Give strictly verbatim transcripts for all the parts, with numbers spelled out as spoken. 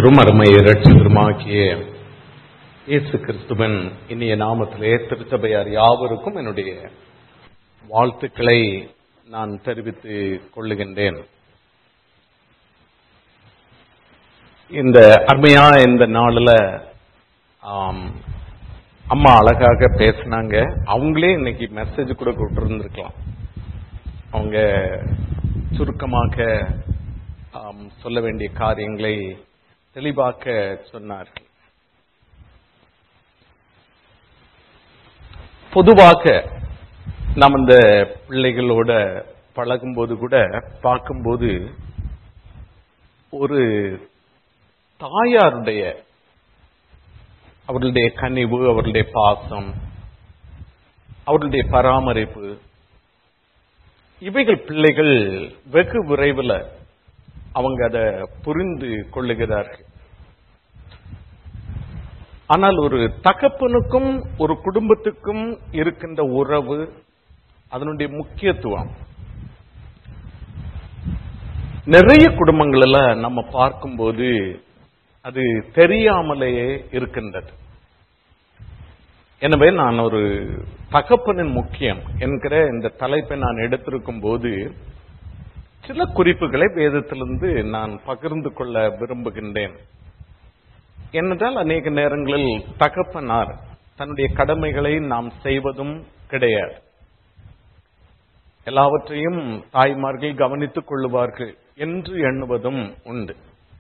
ஆண்டவரும் அருமை இரட்சகருமாகிய இயேசு கிறிஸ்துவின் இனிய நாமத்திலே திருச்சபையார் யாவருக்கும் என்னுடைய வாழ்த்துக்களை நான் தெரிவித்துக் கொள்ளுகின்றேன். இந்த அருமையா இந்த நாளில் அம்மா அழகாக பேசினாங்க. அவங்களே இன்னைக்கு மெசேஜ் கூட கொடுத்துருந்துருக்கலாம். அவங்க சுருக்கமாக சொல்ல வேண்டிய காரியங்களை தெளிவாக்க சொன்னார்கள். பொதுவாக நாம் இந்த பிள்ளைகளோட பழகும்போது கூட பார்க்கும்போது ஒரு தாயாருடைய அவர்களுடைய கனிவு, அவர்களுடைய பாசம், அவர்களுடைய பராமரிப்பு, இவைகள் பிள்ளைகள் வெகு விரைவில் அவங்க அதை புரிந்து கொள்ளுகிறார்கள். ஆனால் ஒரு தகப்பனுக்கும் ஒரு குடும்பத்துக்கும் இருக்கின்ற உறவு, அதனுடைய முக்கியத்துவம் நிறைய குடும்பங்களில் நம்ம பார்க்கும்போது அது தெரியாமலேயே இருக்கின்றது. எனவே நான் ஒரு தகப்பனின் முக்கியம் என்கிற இந்த தலைப்பை நான் எடுத்திருக்கும் போது சில குறிப்புகளை வேதத்திலிருந்து நான் பகிர்ந்து கொள்ள விரும்புகின்றேன். ஏனென்றால் அநேக நேரங்களில் தகப்பனார் தன்னுடைய கடமைகளை நாம் செய்வதும் கிடையாது. எல்லாவற்றையும் தாய்மார்கள் கவனித்துக் கொள்ளுவார்கள் என்று எண்ணுவதும் உண்டு.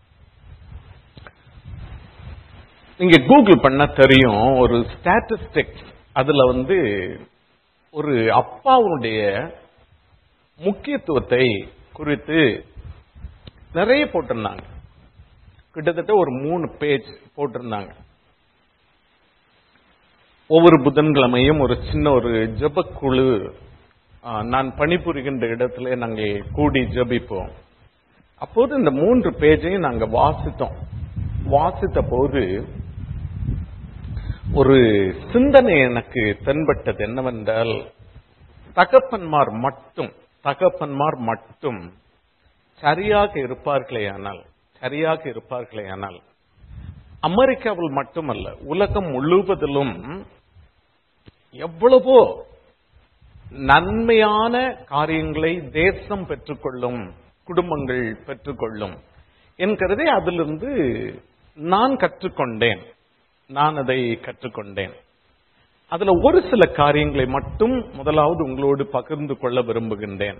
நீங்க கூகுள் பண்ண தெரியும், ஒரு ஸ்டாட்டிஸ்டிக்ஸ் அதுல வந்து ஒரு அப்பாவுடைய முக்கியத்துவத்தை குறித்து நிறைய போட்டிருந்தாங்க. கிட்டத்தட்ட ஒரு மூணு பேஜ் போட்டிருந்தாங்க. ஒவ்வொரு புதன்கிழமையும் ஒரு சின்ன ஒரு ஜெபக்குழு நான் பணிபுரிகின்ற இடத்துல நாங்கள் கூடி ஜெபிப்போம். அப்போது இந்த மூன்று பேஜையும் நாங்கள் வாசித்தோம். வாசித்த போது ஒரு சிந்தனை எனக்கு தென்பட்டது. என்னவென்றால், தகப்பன்மார் மட்டும் தகப்பன்மார் மட்டும் சரியாக இருப்பார்களே ஆனால் சரியாக இருப்பார்களே ஆனால் அமெரிக்காவில் மட்டுமல்ல, உலகம் முழுவதிலும் எவ்வளவோ நன்மையான காரியங்களை தேசம் பெற்றுக்கொள்ளும், குடும்பங்கள் பெற்றுக்கொள்ளும் என்கிறதை அதிலிருந்து நான் கற்றுக்கொண்டேன். நான் அதை கற்றுக்கொண்டேன். அதுல ஒரு சில காரியங்களை மட்டும் முதலாவது உங்களோடு பகிர்ந்து கொள்ள விரும்புகின்றேன்.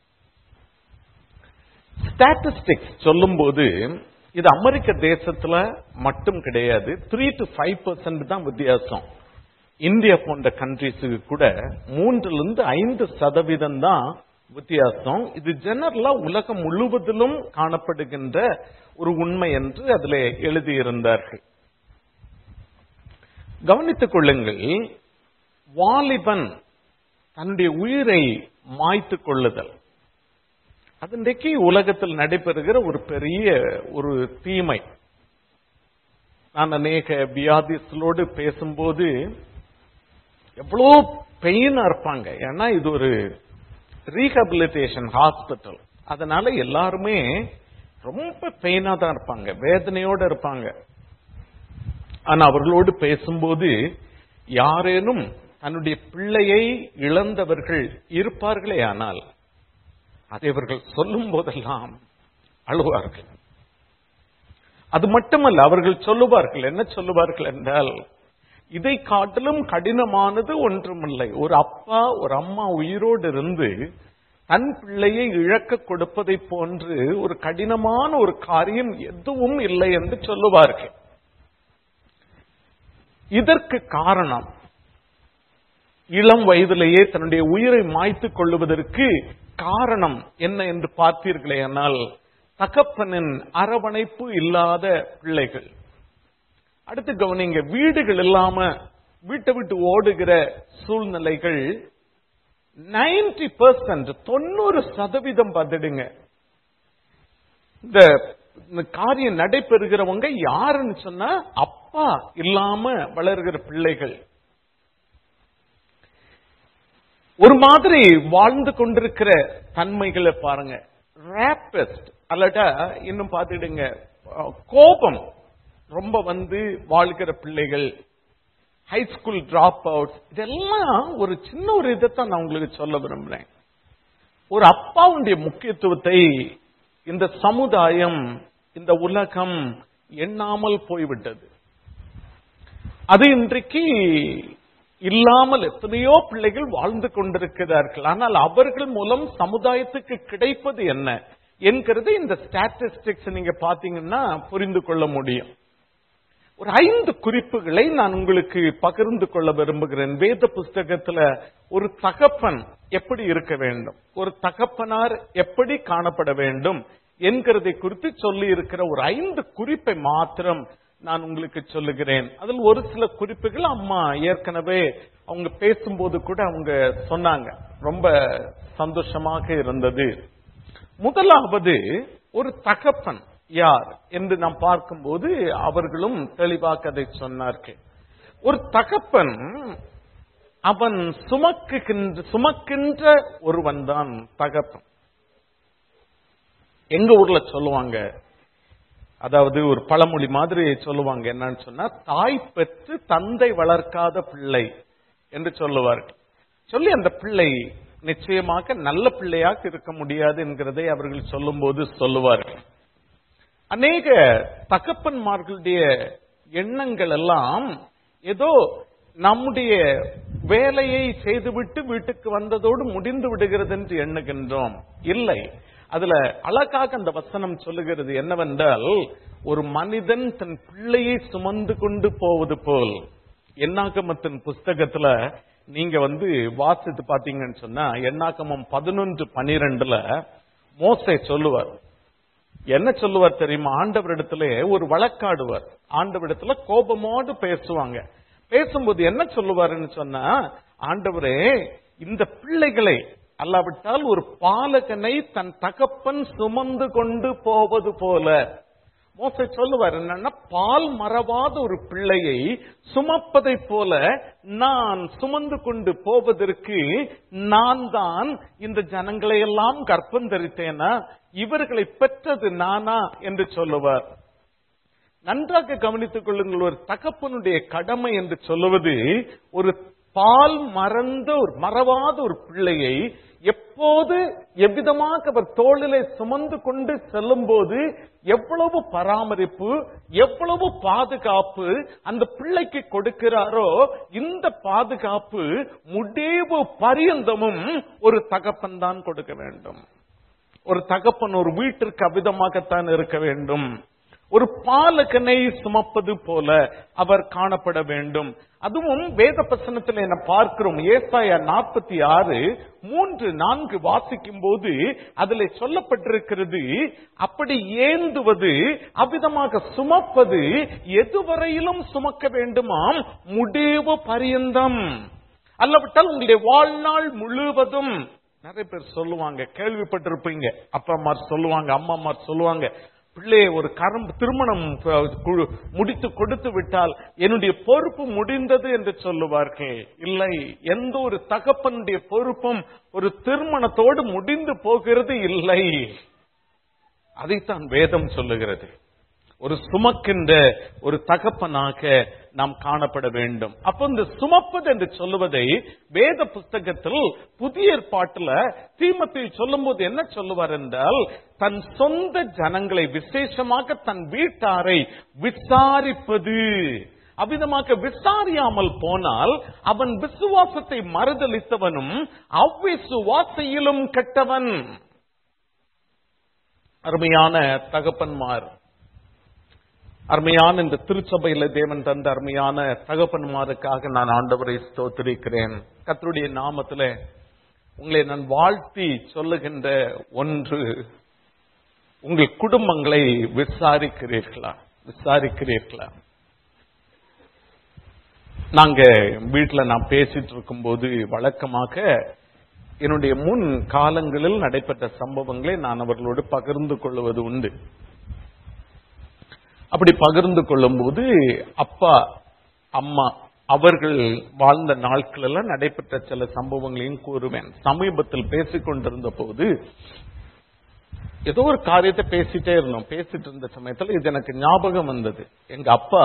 ஸ்டாட்டிஸ்டிக்ஸ் சொல்லும் போது இது அமெரிக்க தேசத்துல மட்டும் கிடையாது. த்ரீ டு ஃபைவ் பர்சன்ட் தான் வித்தியாசம். இந்தியா போன்ற கண்ட்ரிஸுக்கு கூட மூன்றிலிருந்து ஐந்து சதவீதம் தான் வித்தியாசம். இது ஜெனரலா உலகம் முழுவதிலும் காணப்படுகின்ற ஒரு உண்மை என்று அதில் எழுதியிருந்தார்கள். கவனித்துக் கொள்ளுங்கள், வாலிபன் தன்னுடைய உயிரை மாய்த்துக் கொள்ளுதல் அது இன்றைக்கு உலகத்தில் நடைபெறுகிற ஒரு பெரிய ஒரு தீமை. நான் அநேக வியாதிகளோடு பேசும்போது எவ்வளோ பெயினா இருப்பாங்க. ஏன்னா இது ஒரு ரீஹபிலிட்டேஷன் ஹாஸ்பிட்டல். அதனால எல்லாருமே ரொம்ப பெயினா தான் இருப்பாங்க, வேதனையோடு இருப்பாங்க. ஆனா அவர்களோடு பேசும்போது யாரேனும் தன்னுடைய பிள்ளையை இழந்தவர்கள் இருப்பார்களே ஆனால் அதை அவர்கள் சொல்லும் போதெல்லாம் அழுவார்கள். அது மட்டுமல்ல, அவர்கள் சொல்லுவார்கள், என்ன சொல்லுவார்கள் என்றால், இதை காட்டிலும் கடினமானது ஒன்றுமில்லை. ஒரு அப்பா ஒரு அம்மா உயிரோடு இருந்து தன் பிள்ளையை இழக்க கொடுப்பதை போன்று ஒரு கடினமான ஒரு காரியம் எதுவும் இல்லை என்று சொல்லுவார்கள். இதற்கு காரணம், இளம் வயதிலேயே தன்னுடைய உயிரை மாய்த்துக் கொள்ளுவதற்கு காரணம் என்ன என்று பார்த்தீர்களே ஆனால், தகப்பனின் அரவணைப்பு இல்லாத பிள்ளைகள். அடுத்து கவனிங்க, வீடுகள் இல்லாம வீட்டை விட்டு ஓடுகிற சூழ்நிலைகள் நைன்டி பர்சன்ட் தொண்ணூறு சதவீதம் பார்த்துடுங்க. இந்த காரியம் நடைபெறுகிறவங்க யாருன்னு சொன்னா அப்பா இல்லாம வளர்கிற பிள்ளைகள். ஒரு மாதிரி வாழ்ந்து கொண்டிருக்கிற தன்மைகளை பாருங்க. ரேபிஸ்ட் அல்லட்டா இன்னும் பார்த்துடுங்க, கோபம் ரொம்ப வந்து வாழ்கிற பிள்ளைகள், ஹை ஸ்கூல் டிராப் அவுட், இதெல்லாம் ஒரு சின்ன ஒரு இதைத்தான் நான் உங்களுக்கு சொல்ல விரும்புறேன். ஒரு அப்பாவுடைய முக்கியத்துவத்தை இந்த சமுதாயம், இந்த உலகம் எண்ணாமல் போய்விட்டது. அது இன்றைக்கு இல்லாமல் எத்தனையோ பிள்ளைகள் வாழ்ந்து கொண்டிருக்கிறார்கள். ஆனால் அவர்கள் மூலம் சமுதாயத்துக்கு கிடைப்பது என்ன என்கிறது இந்த ஸ்டாட்டிஸ்டிக்ஸ் நீங்க பாத்தீங்கன்னா புரிந்து கொள்ள முடியும். ஒரு ஐந்து குறிப்புகளை நான் உங்களுக்கு பகிர்ந்து கொள்ள விரும்புகிறேன். வேத புஸ்தகத்துல ஒரு தகப்பன் எப்படி இருக்க வேண்டும், ஒரு தகப்பனார் எப்படி காணப்பட வேண்டும் என்கிறதை குறித்து சொல்லி இருக்கிற ஒரு ஐந்து குறிப்பை மாத்திரம் நான் உங்களுக்கு சொல்லுகிறேன். அதில் ஒரு சில குறிப்புகள் அம்மா ஏற்கனவே அவங்க பேசும்போது கூட அவங்க சொன்னாங்க, ரொம்ப சந்தோஷமாக இருந்தது. முதலாவது, ஒரு தகப்பன் யார் என்று நாம் பார்க்கும்போது அவர்களும் தெளிவாக அதை சொன்னார்கள். ஒரு தகப்பன் அவன் சுமக்குகின்ற சுமக்கின்ற ஒருவன் தான் தகப்பன். எங்க ஊர்ல சொல்லுவாங்க, அதாவது ஒரு பழமொழி மாதிரி சொல்லுவாங்க, என்னன்னு சொன்னா, தாய் பெற்று தந்தை வளர்க்காத பிள்ளை என்று சொல்லுவார்கள். சொல்லி அந்த பிள்ளை நிச்சயமாக நல்ல பிள்ளையாக இருக்க முடியாது என்கிறதை அவர்கள் சொல்லும் போது சொல்லுவார்கள். அநேக தகப்பன்மார்களுடைய எண்ணங்கள் எல்லாம் ஏதோ நம்முடைய வேலையை செய்துவிட்டு வீட்டுக்கு வந்ததோடு முடிந்து விடுகிறது என்று எண்ணுகின்றோம். இல்லை, அதுல அழகாக அந்த வசனம் சொல்லுகிறது என்னவென்றால், ஒரு மனிதன் தன் பிள்ளையை சுமந்து கொண்டு போவது போல். என்னாகமத்தின் புஸ்தகத்துல நீங்க வந்து வாசித்து பாத்தீங்கன்னு சொன்னா, என்னாகமம் பதினொன்று பனிரெண்டுல மோசே சொல்லுவார். என்ன சொல்லுவார் தெரியுமா? ஆண்டவரிடத்துல ஒரு வழக்காடுவார். ஆண்டவரிடத்துல கோபமோடு பேசுவாங்க. பேசும்போது என்ன சொல்லுவாருன்னு சொன்னா, ஆண்டவரே, இந்த பிள்ளைகளை அல்லாவிட்டால் ஒரு பாலகனை தன் தகப்பன் சுமந்து கொண்டு போவது போல. மோசே சொல்லுவார் என்னன்னா, பால் மறவாத ஒரு பிள்ளையை சுமப்பதை போல நான் சுமந்து கொண்டு போவதற்கு நான் தான் இந்த ஜனங்களை எல்லாம் கர்ப்பம் தரித்தேனா, இவர்களை பெற்றது நானா என்று சொல்லுவார். நன்றாக கவனித்துக் கொள்ளுங்கள். ஒரு தகப்பனுடைய கடமை என்று சொல்லுவது, ஒரு பால் மறந்த ஒரு மறவாத ஒரு பிள்ளையை எப்போது எவ்விதமாக அவர் தோளிலே சுமந்து கொண்டு செல்லும் போது எவ்வளவு பராமரிப்பு, எவ்வளவு பாதுகாப்பு அந்த பிள்ளைக்கு கொடுக்கிறாரோ, இந்த பாதுகாப்பு முடிவு பரியந்தமும் ஒரு தகப்பன் தான் கொடுக்க வேண்டும். ஒரு தகப்பன் ஒரு வீட்டிற்கு அவ்விதமாகத்தான் இருக்க வேண்டும். ஒரு பாலகனை சுமப்பது போல அவர் காணப்பட வேண்டும். அதுவும் வேத வசனத்தில் என்ன பார்க்கிறோம், ஏசாயா நாற்பத்தி ஆறு மூன்று நான்கு வாசிக்கும் போது அதில் சொல்லப்பட்டிருக்கிறது, அப்படி ஏந்துவது, அவ்விதமாக சுமப்பது எதுவரையிலும் சுமக்க வேண்டுமாம், முடிவு பரியந்தம், அல்லவிட்டால் உங்களுடைய வாழ்நாள் முழுவதும். நிறைய பேர் சொல்லுவாங்க, கேள்விப்பட்டிருப்பீங்க, அப்பா அம்மா சொல்லுவாங்க, அம்மா அம்மா சொல்லுவாங்க, பிள்ளையை ஒரு கரம் திருமணம் முடித்து கொடுத்து விட்டால் என்னுடைய பொறுப்பு முடிந்தது என்று சொல்லுவார்கள். இல்லை, எந்த ஒரு தகப்பனுடைய பொறுப்பும் ஒரு திருமணத்தோடு முடிந்து போகிறது இல்லை. அதைத்தான் வேதம் சொல்லுகிறது. ஒரு சுமக்கின்ற ஒரு தகப்பனாக நாம் காணப்பட வேண்டும். அப்ப இந்த சுமப்பது என்று சொல்லுவதை வேத புஸ்தகத்தில் புதிய ஏற்பாட்டுல தீமோத்தேயு சொல்லும் போது என்ன சொல்லுவார் என்றால், தன் சொந்த ஜனங்களை, விசேஷமாக தன் வீட்டாரை விசாரிப்பது. அவ்விதமாக விசாரியாமல் போனால் அவன் விசுவாசத்தை மறுதலித்தவனும் அவ்விசுவாசையிலும் கெட்டவன். அருமையான தகப்பன்மார், அருமையான இந்த திருச்சபையில தேவன் தந்த அருமையான தகப்பன்மாருக்காக நான் ஆண்டவரை ஸ்தோத்திரிக்கிறேன். கர்த்தருடைய நாமத்திலே உங்களை நான் வாழ்த்தி சொல்லுகின்ற ஒன்று, உங்கள் குடும்பங்களை விசாரிக்கிறீர்களா விசாரிக்கிறீர்களா நாங்க வீட்டுல நான் பேசிட்டு இருக்கும் போது வழக்கமாக என்னுடைய முன் காலங்களில் நடைபெற்ற சம்பவங்களை நான் அவர்களோடு பகிர்ந்து கொள்வது உண்டு. அப்படி பகிர்ந்து கொள்ளும் போது அப்பா அம்மா அவர்கள் வாழ்ந்த நாட்கள் எல்லாம் நடைபெற்ற சில சம்பவங்களையும் கூறுவேன். சமீபத்தில் பேசிக் கொண்டிருந்த போது ஏதோ ஒரு காரியத்தை பேசிட்டே இருந்தோம். பேசிட்டு இருந்த சமயத்துல இது எனக்கு ஞாபகம் வந்தது. எங்க அப்பா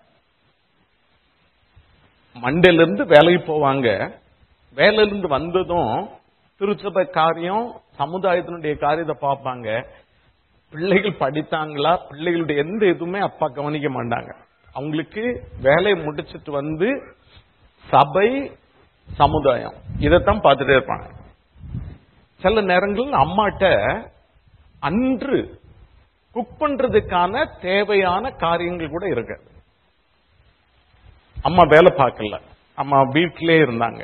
மண்டேல இருந்து வேலைக்கு போவாங்க. வேலையில இருந்து வந்ததும் திருச்சபை காரியம், சமுதாயத்தினுடைய காரியத்தை பார்ப்பாங்க. பிள்ளைகள் படித்தாங்களா, பிள்ளைகளுடைய எந்த எதுவுமே அப்பா கவனிக்க மாட்டாங்க. அவங்களுக்கு வேலையை முடிச்சிட்டு வந்து சபை, சமுதாயம் இதைத்தான் பார்த்துட்டே இருப்பாங்க. சில நேரங்கள் அம்மாட்ட அன்று குக் பண்றதுக்கான தேவையான காரியங்கள் கூட இருக்கு. அம்மா வேலை பார்க்கல, அம்மா வீட்டிலே இருந்தாங்க.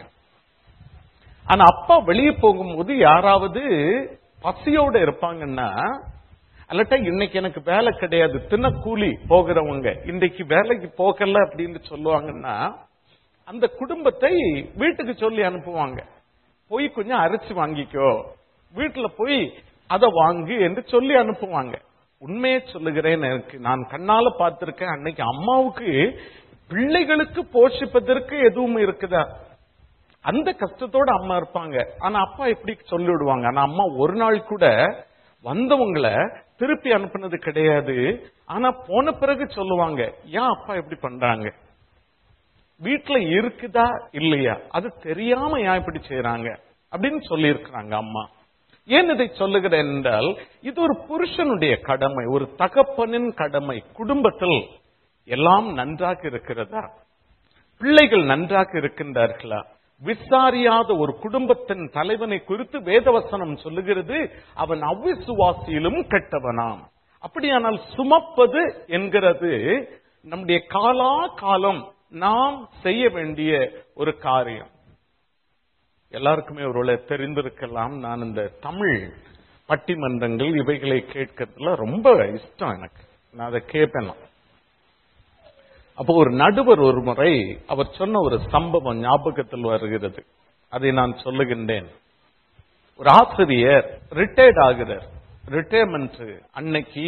ஆனா அப்பா வெளியே போகும்போது யாராவது பசியோட இருப்பாங்கன்னா, அல்லட்டா இன்னைக்கு எனக்கு வேலை கிடையாது, தின கூலி போகிறவங்க இன்றைக்கு வேலைக்கு போகல அப்படின்னு சொல்லுவாங்கன்னா, அந்த குடும்பத்தை வீட்டுக்கு சொல்லி அனுப்புவாங்க. போய் கொஞ்சம் அரிசி வாங்கிக்கோ, வீட்டுல போய் அதை வாங்கு என்று சொல்லி அனுப்புவாங்க. உண்மையை சொல்லுகிறேன், எனக்கு நான் கண்ணால பார்த்திருக்கேன். அன்னைக்கு அம்மாவுக்கு பிள்ளைகளுக்கு போஷிப்பதற்கு எதுவும் இருக்குதா, அந்த கஷ்டத்தோட அம்மா இருப்பாங்க. ஆனா அப்பா எப்படி சொல்லிவிடுவாங்க. ஆனா அம்மா ஒரு நாள் கூட வந்தவங்களை திருப்பி அனுப்புனது கிடையாது. ஆனா போன பிறகு சொல்லுவாங்க, ஏன் அப்பா எப்படி பண்றாங்க, வீட்டுல இருக்குதா இல்லையா, அது தெரியாம ஏன் இப்படி செய்யறாங்க அப்படின்னு சொல்லி இருக்கிறாங்க அம்மா. ஏன் இதை சொல்லுகிறேன் என்றால், இது ஒரு புருஷனுடைய கடமை, ஒரு தகப்பனின் கடமை. குடும்பத்தில் எல்லாம் நன்றாக இருக்கிறதா, பிள்ளைகள் நன்றாக இருக்கின்றார்களா, விசாரியாத ஒரு குடும்பத்தின் தலைவனை குறித்து வேதவசனம் சொல்லுகிறது, அவன் அவிசுவாசியிலும் கெட்டவனாம். அப்படியானால் சுமப்பது என்கிறது நம்முடைய காலா காலம் நாம் செய்ய வேண்டிய ஒரு காரியம். எல்லாருக்குமே ஒருவேளை தெரிந்திருக்கலாம், நான் இந்த தமிழ் பட்டிமன்றங்கள் இவைகளை கேட்கறதுல ரொம்ப இஷ்டம் எனக்கு. நான் அதை கேட்பேன். அப்போ ஒரு நடுவர் ஒரு முறை அவர் சொன்ன ஒரு சம்பவம் ஞாபகத்தில் வருகிறது, அதை நான் சொல்லுகின்றேன். ஒரு ஆசிரியர் ரிட்டையர்ட் ஆகிறார். ரிட்டையர்மெண்ட் அன்னைக்கு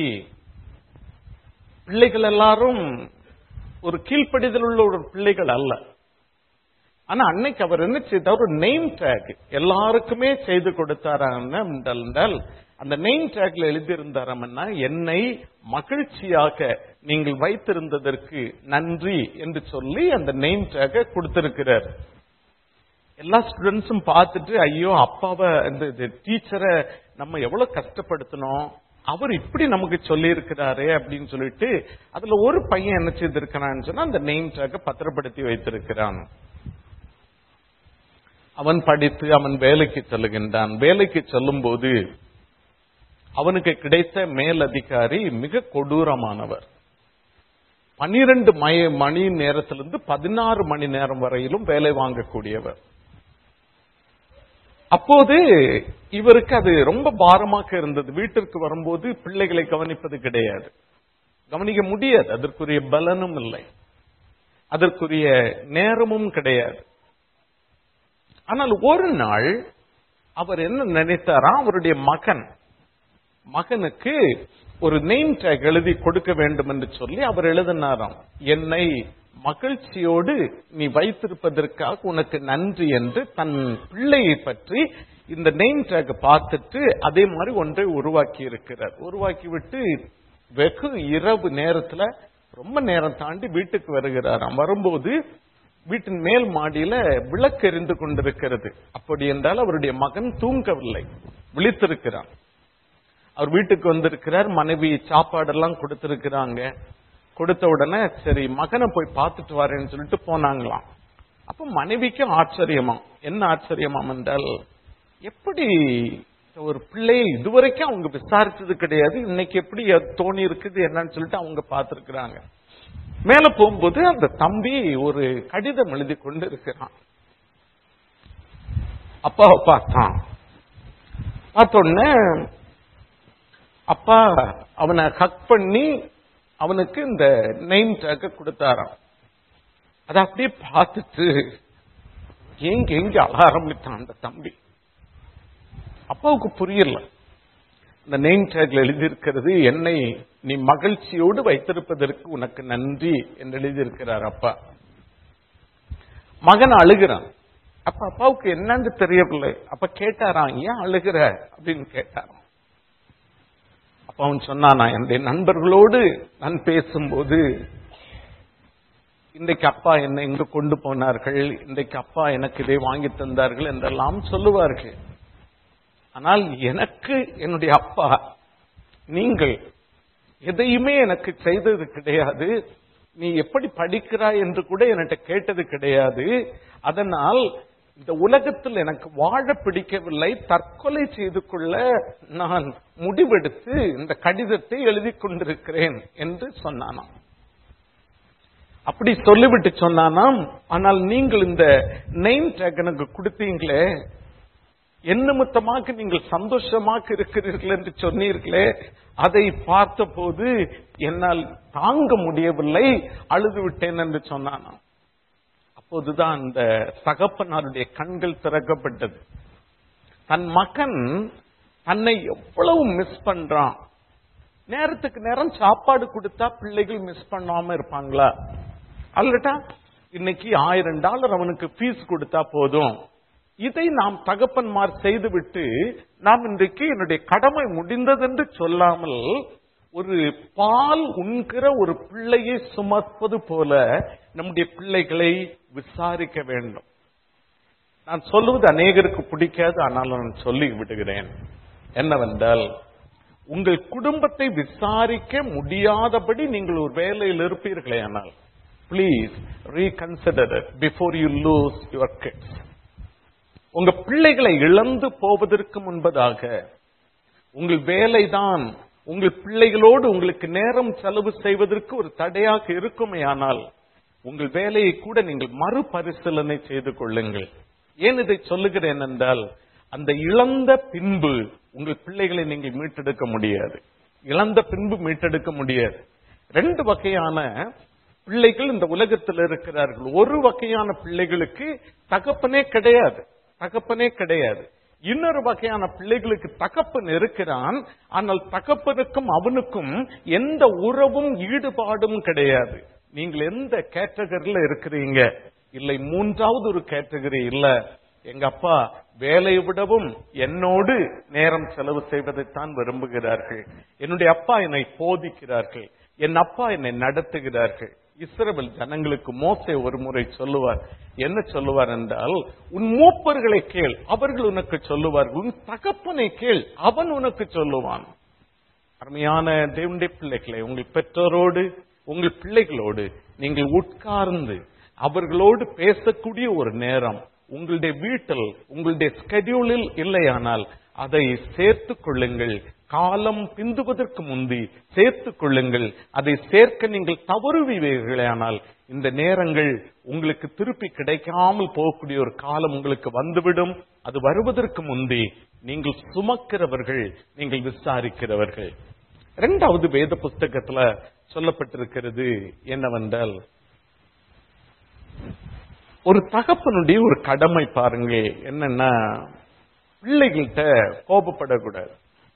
பிள்ளைகள் எல்லாரும் ஒரு கீழ்ப்படிதல் உள்ள ஒரு பிள்ளைகள் அல்ல. ஆனா அன்னைக்கு அவர் என்ன செய்தார், ஒரு நெய்ம் டேக் எல்லாருக்குமே செய்து கொடுத்தாராம். என்றால் அந்த நெய்ம் டேக்ல எழுதியிருந்தாராம்னா, என்னை மகிழ்ச்சியாக நீங்கள் வைத்திருந்ததற்கு நன்றி என்று சொல்லி அந்த நெய்ம் டேக கொடுத்திருக்கிறார். எல்லா ஸ்டூடெண்ட்ஸும் பார்த்துட்டு, ஐயோ அப்பாவை இந்த டீச்சரை நம்ம எவ்வளவு கஷ்டப்படுத்தணும், அவர் இப்படி நமக்கு சொல்லி இருக்கிறாரே அப்படின்னு சொல்லிட்டு அதுல ஒரு பையன் என்ன செய்திருக்கிறான்னு சொன்னா, அந்த நெய்ம் டேக பத்திரப்படுத்தி வைத்திருக்கிறான். அவன் படித்து அவன் வேலைக்கு செல்லுகின்றான். வேலைக்கு செல்லும் போது அவனுக்கு கிடைத்த மேல் அதிகாரி மிக கொடூரமானவர். பனிரெண்டு மணி நேரத்திலிருந்து பதினாறு மணி நேரம் வரையிலும் வேலை வாங்கக்கூடியவர். அப்போது இவருக்கு அது ரொம்ப பாரமாக இருந்தது. வீட்டிற்கு வரும்போது பிள்ளைகளை கவனிப்பது கிடையாது, கவனிக்க முடியாது, அதற்குரிய பலனும் இல்லை, அதற்குரிய நேரமும் கிடையாது. ஆனால் ஒரு நாள் அவர் என்ன நினைத்தாரா, அவருடைய மகன் மகனுக்கு ஒரு நேம் டேக் எழுதி கொடுக்க வேண்டும் என்று சொல்லி அவர் எழுதினாராம், என்னை மகிழ்ச்சியோடு நீ வைத்திருப்பதற்காக உனக்கு நன்றி என்று தன் பிள்ளையை பற்றி இந்த நேம் டேக் பார்த்துட்டு அதே மாதிரி ஒன்றை உருவாக்கி இருக்கிறார். உருவாக்கி விட்டு வெகு இரவு நேரத்துல ரொம்ப நேரம் தாண்டி வீட்டுக்கு வருகிறாராம். வரும்போது வீட்டின் மேல் மாடியில விளக்கு எரிந்து கொண்டிருக்கிறது. அப்படி என்றால் அவருடைய மகன் தூங்கவில்லை, விழித்திருக்கிறான். அவர் வீட்டுக்கு வந்திருக்கிறார், மனைவி சாப்பாடெல்லாம் கொடுத்திருக்கிறாங்க. கொடுத்த உடனே சரி மகனை போய் பார்த்துட்டு வரேன்னு சொல்லிட்டு போனாங்களாம். அப்ப மனைவிக்கு ஆச்சரியமா, என்ன ஆச்சரியமாம் என்றால், எப்படி ஒரு பிள்ளையை இதுவரைக்கும் அவங்க விசாரிச்சது கிடையாது, இன்னைக்கு எப்படி தோணி இருக்குது என்னன்னு சொல்லிட்டு அவங்க பார்த்திருக்கிறாங்க. மேல போகும்போது அந்த தம்பி ஒரு கடிதம் எழுதி கொண்டு இருக்கிறான். அப்பாவை பார்த்தான். பார்த்தோடனே அப்பா அவனை ஹக் பண்ணி அவனுக்கு இந்த நேம் டேக்க கொடுத்தாராம். அதை அப்படியே பார்த்துட்டு எங்க எங்க அழ ஆரம்பித்தான் அந்த தம்பி. அப்பாவுக்கு புரியல. இந்த நேம் டேக்ல எழுதியிருக்கிறது, என்னை நீ மகிழ்ச்சியோடு வைத்திருப்பதற்கு உனக்கு நன்றி என்று எழுதியிருக்கிறார் அப்பா. மகன் அழுகிறான். அப்ப அப்பாவுக்கு என்னன்னு தெரியவில்லை. அப்ப கேட்டாராம், ஏன் அழுகிற அப்படின்னு கேட்டாராம். அப்ப அவன் சொன்னானா, என்னுடைய நண்பர்களோடு நான் பேசும்போது, இன்றைக்கு அப்பா என்னை இங்கு கொண்டு போனார்கள், இன்றைக்கு அப்பா எனக்கு இதை வாங்கி தந்தார்கள் என்றெல்லாம் சொல்லுவார்கள். ஆனால் எனக்கு என்னுடைய அப்பா நீங்கள் எதையுமே எனக்கு செய்தது கிடையாது, நீ எப்படி படிக்கிறாய் என்று கூட என்கிட்ட கேட்டது கிடையாது. அதனால் இந்த உலகத்தில் எனக்கு வாழ பிடிக்கவில்லை, தற்கொலை செய்து கொள்ள நான் முடிவெடுத்து இந்த கடிதத்தை எழுதி கொண்டிருக்கிறேன் என்று சொன்னானாம். அப்படி சொல்லிவிட்டு சொன்னானாம், ஆனால் நீங்கள் இந்த நெய்ம் டேக் எனக்கு கொடுத்தீங்களே, என் நிமித்தமாக நீங்கள் சந்தோஷமாக இருக்கிறீர்கள் என்று சொன்னீர்களே, அதை பார்த்த போது என்னால் தாங்க முடியவில்லை, அழுது விட்டேன் என்று சொன்னானாம். அப்போதுதான் அந்த தகப்பனாருடைய கண்கள் திறக்கப்பட்டது. தன் மகன் தன்னை எவ்வளவு மிஸ் பண்றான். நேரத்துக்கு நேரம் சாப்பாடு கொடுத்தா பிள்ளைகள் மிஸ் பண்ணாம இருப்பாங்களா? அல்லட்டா இன்னைக்கு ஆயிரம் டாலர் அவனுக்கு ஃபீஸ் கொடுத்தா போதும், இதை நாம் தகப்பன்மார் செய்துவிட்டு நாம் இன்றைக்கு என்னுடைய கடமை முடிந்தது என்று சொல்லாமல், ஒரு பால் உண்கிற ஒரு பிள்ளையை சுமப்பது போல நம்முடைய பிள்ளைகளை விசாரிக்க வேண்டும். நான் சொல்லுவது அநேகருக்கு பிடிக்காது, ஆனாலும் நான் சொல்லி விடுகிறேன். என்னவென்றால், உங்கள் குடும்பத்தை விசாரிக்க முடியாதபடி நீங்கள் ஒரு வேலையில் இருப்பீர்களே ஆனால், please reconsider it before you lose your kids. உங்க பிள்ளைகளை இழந்து போவதற்கு முன்பதாக, உங்கள் வேலைதான் உங்கள் பிள்ளைகளோடு உங்களுக்கு நேரம் செலவு செய்வதற்கு ஒரு தடையாக இருக்குமே ஆனால், உங்கள் வேலையை கூட நீங்கள் மறுபரிசீலனை செய்து கொள்ளுங்கள். ஏன் இதை சொல்லுகிறேன் என்றால், அந்த இழந்த பின்பு உங்கள் பிள்ளைகளை நீங்கள் மீட்டெடுக்க முடியாது. இழந்த பின்பு மீட்டெடுக்க முடியாது. ரெண்டு வகையான பிள்ளைகள் இந்த உலகத்தில் இருக்கிறார்கள். ஒரு வகையான பிள்ளைகளுக்கு தகப்பனே கிடையாது, தகப்பனே கிடையாது. இன்னொரு வகையான பிள்ளைகளுக்கு தகப்பன் இருக்கிறான், ஆனால் தகப்பனுக்கும் அவனுக்கும் எந்த உறவும் ஈடுபாடும் கிடையாது. நீங்கள் எந்த கேட்டகரியில இருக்கிறீங்க? இல்லை, மூன்றாவது ஒரு கேட்டகரி இல்ல, எங்க அப்பா வேலையை விடவும் என்னோடு நேரம் செலவு செய்வதைத்தான் விரும்புகிறார்கள், என்னுடைய அப்பா என்னை போதிக்கிறார்கள், என் அப்பா என்னை நடத்துகிறார்கள். இஸ்ரவேல் ஜனங்களுக்கு மோசே ஒரு முறை சொல்லுவார். என்ன சொல்லுவார் என்றால், உன் மூப்பர்களை கேள், அவர்கள் உனக்கு சொல்லுவார்கள், உன் தகப்பனை கேள், அவன் உனக்கு சொல்லுவான். அருமையான தேவனுடைய பிள்ளைகளை, உங்கள் பெற்றோரோடு உங்கள் பிள்ளைகளோடு நீங்கள் உட்கார்ந்து அவர்களோடு பேசக்கூடிய ஒரு நேரம் உங்களுடைய வீட்டில், உங்களுடைய ஸ்கெடியூலில் இல்லையானால் அதை சேர்த்துக் கொள்ளுங்கள். காலம் பிந்துவதற்கு முந்தி சேர்த்துக் கொள்ளுங்கள். அதை சேர்க்க நீங்கள் தவறுவீர்களானால் இந்த நேரங்கள் உங்களுக்கு திருப்பி கிடைக்காமல் போகக்கூடிய ஒரு காலம் உங்களுக்கு வந்துவிடும். அது வருவதற்கு முந்தி நீங்கள் சுமக்கிறவர்கள், நீங்கள் விசாரிக்கிறவர்கள். இரண்டாவது வேத புஸ்தகத்துல சொல்லப்பட்டிருக்கிறது என்னவென்றால், ஒரு தகப்பனுடைய ஒரு கடமை பாருங்க, என்னன்னா பிள்ளைகள்கிட்ட கோபப்படக்கூடாது.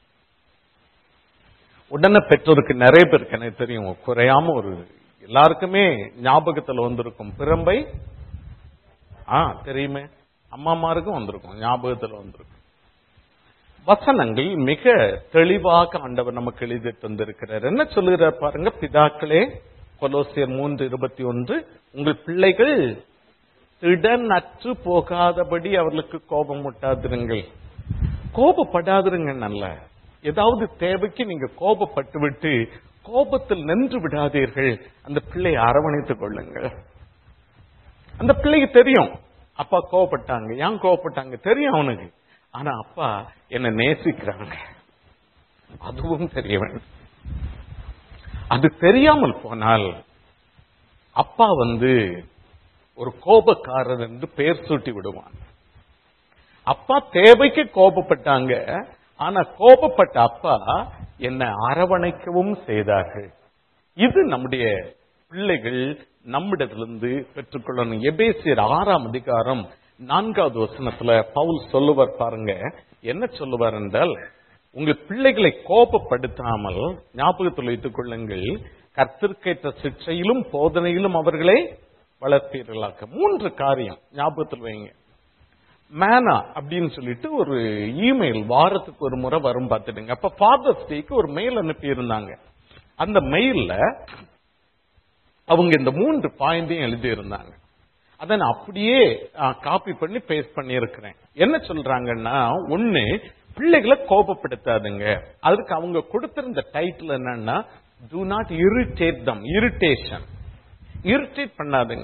உடனே பெற்றோருக்கு நிறைய பேருக்கு எனக்கு தெரியும், குறையாம ஒரு எல்லாருக்குமே ஞாபகத்துல வந்திருக்கும் பிரம்பை. ஆ தெரியுமே, அம்மாமாருக்கும் வந்திருக்கும், ஞாபகத்துல வந்திருக்கும். வசனங்கள் மிக தெளிவாக ஆண்டவர் நமக்கு எழுதி தந்திருக்கிறார். என்ன சொல்லுகிறார் பாருங்க, பிதாக்களே, கொலோசியர் மூன்று இருபத்தி ஒன்று, உங்கள் பிள்ளைகள் திடனற்று போகாதபடி அவர்களுக்கு கோபம் முட்டாதிருங்கள். கோபப்படாதிருங்க. நல்ல ஏதாவது தேவைக்கு நீங்க கோபப்பட்டு விட்டு கோபத்தில் நின்று விடாதீர்கள். அந்த பிள்ளையை அரவணைத்துக் கொள்ளுங்கள். அந்த பிள்ளைக்கு தெரியும் அப்பா கோபப்பட்டாங்க, ஏன் கோபப்பட்டாங்க தெரியும் அவனுக்கு. ஆனா அப்பா என்ன நேசிக்கிறாங்க, அதுவும் தெரிய வேண்டும். அது தெரியாமல் போனால் அப்பா வந்து ஒரு கோபக்காரர் என்று பெயர் சூட்டி விடுவான். அப்பா தேவைக்கு கோபப்பட்டாங்க, ஆனா கோபப்பட்ட அப்பா என்னை அரவணைக்கவும் செய்தார்கள். இது நம்முடைய பிள்ளைகள் நம்மிடத்திலிருந்து பெற்றுக்கொள்ளணும். எபேசியர் ஆறாம் அதிகாரம் நான்காவது வசனத்துல பவுல் சொல்லுவார் பாருங்க, என்ன சொல்லுவார் என்றால், உங்கள் பிள்ளைகளை கோபப்படுத்தாமல் ஞாபகத்தில் வைத்துக் கொள்ளுங்கள், கர்த்தருக்கேற்ற சிக்ஷையிலும் போதனையிலும் அவர்களை வளர்ப்பீர்களாக. மூன்று காரியம் ஞாபகத்தில் வைங்க. மேனா அப்படின்னு சொல்லிட்டு ஒரு இமெயில் வாரத்துக்கு ஒரு முறை வரும் பார்த்துடுங்க. அப்ப ஃபாதர்ஸ் டேக்கு ஒரு மெயில் அனுப்பி இருந்தாங்க. அந்த மெயில்ல அவங்க இந்த மூன்று பாயிண்டையும் எழுதி இருந்தாங்க. அதை நான் அப்படியே காப்பி பண்ணி பேஸ்ட் பண்ணி இருக்கிறேன். என்ன சொல்றாங்கன்னா, ஒண்ணு, பிள்ளைகளை கோபப்படுத்தாதுங்க. அதுக்கு அவங்க கொடுத்திருந்த டைட்டில் என்னன்னா, do not irritate them. irritation irritate பண்ணாதுங்க.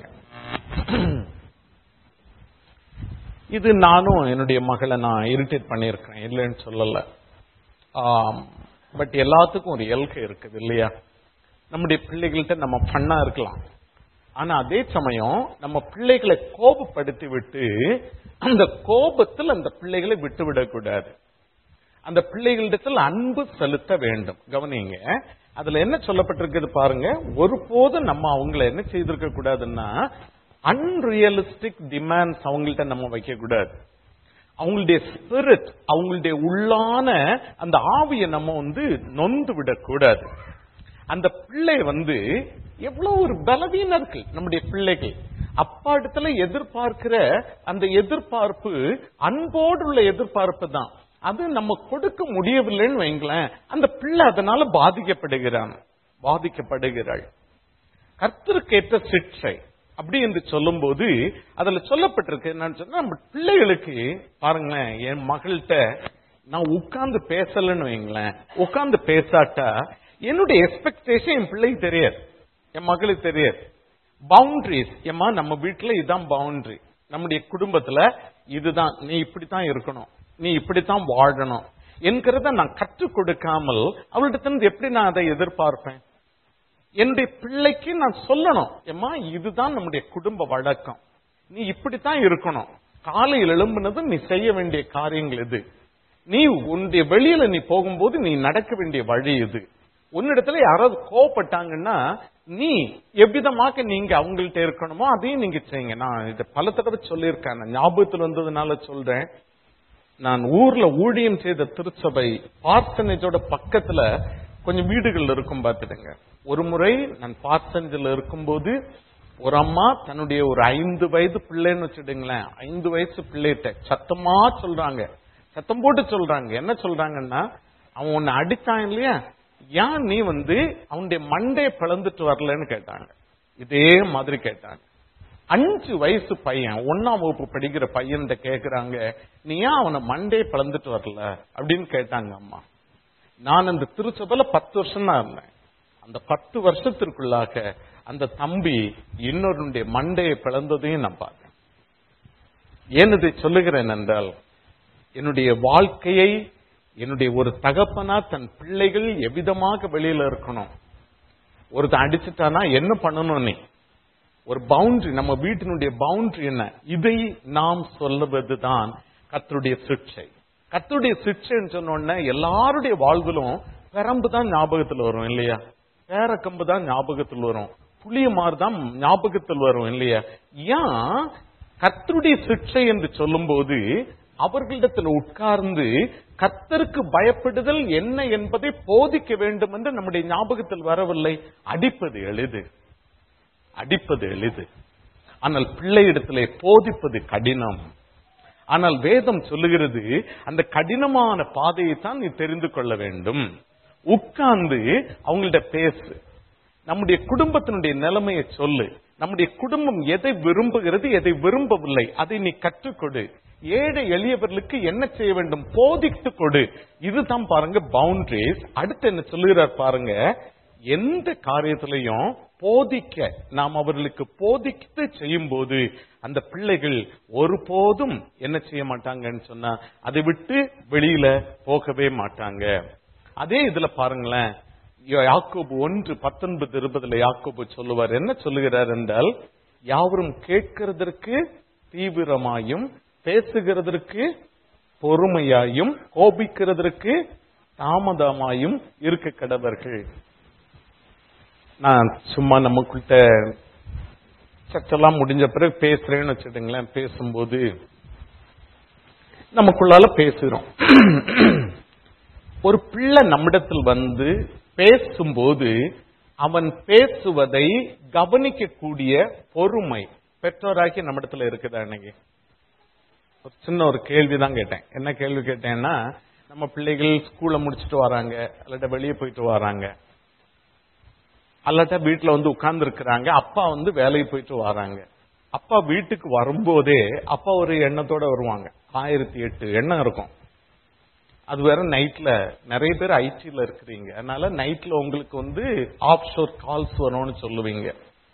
இது நானும் என்னுடைய மகளை நான் இரிட்டேட் பண்ணியிருக்கிறேன், இல்லைன்னு சொல்லல. பட் எல்லாத்துக்கும் ஒரு எல்கை இருக்குது இல்லையா? நம்முடைய பிள்ளைகள்கிட்ட நம்ம பண்ணா இருக்கலாம். ஆனா அதே சமயம் நம்ம பிள்ளைகளை கோபப்படுத்தி விட்டு அந்த கோபத்தில் அந்த பிள்ளைகளை விட்டு விடக்கூடாது. அந்த பிள்ளைகளிடத்தில் அன்பு செலுத்த வேண்டும். கவனிங்க, அதுல என்ன சொல்லப்பட்டிருக்கிறது பாருங்க. ஒருபோதும் நம்ம அவங்களை என்ன செய்திருக்க கூடாதுன்னா, அன்ரியலிஸ்டிக் டிமாண்ட்ஸ் அவங்கள்ட்ட நம்ம வைக்க கூடாது. அவங்களுடைய ஸ்பிரிட், அவங்களுடைய உள்ளான அந்த ஆவியை நம்ம வந்து நொந்து விடக்கூடாது. அந்த பிள்ளை வந்து எவ்வளவு ஒரு பலவீனர்கள் நம்முடைய பிள்ளைகள். அப்பா இடத்துல எதிர்பார்க்கிற அந்த எதிர்பார்ப்பு அன்போடு உள்ள எதிர்பார்ப்பு தான். அது நம்ம கொடுக்க முடியவில்லைன்னு வைங்களேன், அந்த பிள்ளை அதனால பாதிக்கப்படுகிறான் பாதிக்கப்படுகிறாள். கர்த்தருக்கேற்ற சிக்ஷை அப்படி என்று சொல்லும் போது அதுல சொல்லப்பட்டிருக்கு என்னன்னு சொன்னா, நம்ம பிள்ளைகளுக்கு பாருங்களேன், என் மகள்கிட்ட நான் உட்கார்ந்து பேசலன்னு வைங்களேன், உட்கார்ந்து பேசாட்டா என்னுடைய எக்ஸ்பெக்டேஷன் என் பிள்ளைக்கு தெரியாது, என் மகளுக்கு தெரியாது. பவுண்டரிஸ், ஏமா நம்ம வீட்டுல இதுதான் பவுண்டரி, நம்முடைய குடும்பத்துல இதுதான், நீ இப்படித்தான் இருக்கணும், நீ இப்படித்தான் வாழணும் என்கிறத நான் கற்றுக் கொடுக்காமல் அவளிடத்திலிருந்து எப்படி நான் அதை எதிர்பார்ப்பேன்? என்னுடைய பிள்ளைக்கு நான் சொல்லணும், ஏமா இதுதான் நம்முடைய குடும்ப வழக்கம், நீ இப்படித்தான் இருக்கணும், காலையில் எழும்புனது நீ செய்ய வேண்டிய காரியங்கள் இது, நீ உன்னுடைய வெளியில நீ போகும்போது நீ நடக்க வேண்டிய வழி இது. உன்னிடத்துல யாராவது கோவப்பட்டாங்கன்னா நீ எவ்விதமாக நீங்க அவங்கள்ட்ட இருக்கணுமோ அதையும் நீங்க செய்யுங்க. நான் இதை பல தடவை சொல்லியிருக்கேன், ஞாபகத்தில் வந்ததுனால சொல்றேன். நான் ஊர்ல ஊழியம் செய்த திருச்சபை பார்சனேஜோட பக்கத்துல கொஞ்சம் வீடுகள் இருக்கும் பார்த்துடுங்க. ஒரு முறை நான் பார்சனேஜ்ல இருக்கும்போது ஒரு அம்மா தன்னுடைய ஒரு ஐந்து வயது பிள்ளைன்னு வச்சுடுங்களேன், ஐந்து வயசு பிள்ளைகிட்ட சத்தமா சொல்றாங்க, சத்தம் போட்டு சொல்றாங்க. என்ன சொல்றாங்கன்னா, அவன் உன்னை அடித்தான் இல்லையா, ஏன் நீ வந்து அவனுடைய மண்டையை பிளந்துட்டு வரலன்னு கேட்டாங்க. இதே மாதிரி கேட்டாங்க. அஞ்சு வயசு பையன், ஒன்னாம் வகுப்பு படிக்கிற பையன் கேக்குறாங்க, நீ ஏன் அவனை மண்டையை பிளந்துட்டு வரல அப்படின்னு கேட்டாங்க அம்மா. நான் அந்த திருச்சபையில பத்து வருஷம் தான் இருந்தேன். அந்த பத்து வருஷத்திற்குள்ளாக அந்த தம்பி இன்னொருடைய மண்டையை பிளந்ததையும் நான் பார்த்தேன். ஏன் இதை சொல்லுகிறேன் என்றால், என்னுடைய வாழ்க்கையை என்னுடைய ஒரு தகப்பனா தன் பிள்ளைகள் எவ்விதமாக வெளியில இருக்கணும், ஒருத்தன் அடிச்சுட்டானா என்ன பண்ணணும், நீ ஒரு பவுண்டரி, நம்ம வீட்டினுடைய பவுண்டரி என்ன, இதை நாம் சொல்லுவதுதான் கர்த்தருடைய சிக்ஷை. கர்த்தருடைய சிக்ஷைன்னு சொன்ன உடனே எல்லாருடைய வாழ்விலும் பெரம்பு தான் ஞாபகத்தில் வரும் இல்லையா, பேரக்கம்பு தான் ஞாபகத்தில் வரும், புளிய மாதிரி தான் ஞாபகத்தில் வரும் இல்லையா. ஏன் கர்த்தருடைய சிக்ஷை என்று சொல்லும் போது அவர்களிடத்தில் உட்கார்ந்து கர்த்தருக்கு பயப்படுதல் என்ன என்பதை போதிக்க வேண்டும் என்று நம்முடைய ஞாபகத்தில் வரவில்லை. அடிப்பது எளிது, அடிப்பது எளிது, ஆனால் பிள்ளையிடத்திலே போதிப்பது கடினம். ஆனால் வேதம் சொல்லுகிறது, அந்த கடினமான பாதையை தான் நீ தெரிந்து கொள்ள வேண்டும். உட்கார்ந்து அவங்கள்ட்ட பேசு, நம்முடைய குடும்பத்தினுடைய நிலைமையை சொல்லு, நம்முடைய குடும்பம் எதை விரும்புகிறது எதை விரும்பவில்லை அதை நீ கற்றுக்கொடு, ஏழை எளியவர்களுக்கு என்ன செய்ய வேண்டும் போதித்து கொடு. இதுதான் பாருங்க பவுண்டரிஸ். அடுத்து என்ன சொல்லுகிறார் பாருங்க, எந்த காரியத்திலையும் போதிக்க நாம் அவர்களுக்கு போதித்து செய்யும் போது அந்த பிள்ளைகள் ஒருபோதும் என்ன செய்ய மாட்டாங்கன்னு சொன்னா அதை விட்டு வெளியில போகவே மாட்டாங்க. அதே இதுல பாருங்களேன், யாக்கோபு ஒன்று பத்தொன்பது இருபதுல யாக்கோபு சொல்லுவார், என்ன சொல்லுகிறார் என்றால், யாவரும் கேட்கிறதற்கு தீவிரமாயும் பேசுகிறதற்கு பொறுமையாயும் கோபிக்கிறதற்கு தாமதமாயும் இருக்க கடவர்கள். நான் சும்மா நமக்குள்கிட்ட சச்செல்லாம் முடிஞ்ச பிறகு பேசுறேன்னு வச்சுட்டுங்களேன், பேசும்போது நமக்குள்ளால பேசுறோம். ஒரு பிள்ளை நம்மிடத்தில் வந்து பேசும்போது அவன் பேசுவதை கவனிக்கக்கூடிய பொறுமை பெற்றோராக்கி நம்மிடத்துல இருக்குதா? அன்னைக்கு ஒரு சின்ன ஒரு கேள்விதான் கேட்டேன். என்ன கேள்வி கேட்டேன்னா, நம்ம பிள்ளைகள் ஸ்கூல்ல முடிச்சுட்டு வராங்க, அல்லட்ட வெளியே போயிட்டு வராங்க, அல்லட்ட வீட்டுல வந்து உட்கார்ந்து இருக்கிறாங்க, அப்பா வந்து வேலைக்கு போயிட்டு வராங்க. அப்பா வீட்டுக்கு வரும்போதே அப்பா ஒரு எண்ணத்தோட வருவாங்க. ஆயிரத்தி எட்டு எண்ணம் இருக்கும். அது வேற நைட்ல நிறைய பேர் ஐடில இருக்கிறீங்க, அதனால நைட்ல உங்களுக்கு வந்து ஆஃப் ஷோர் கால்ஸ் வரும்னு சொல்லுவீங்க.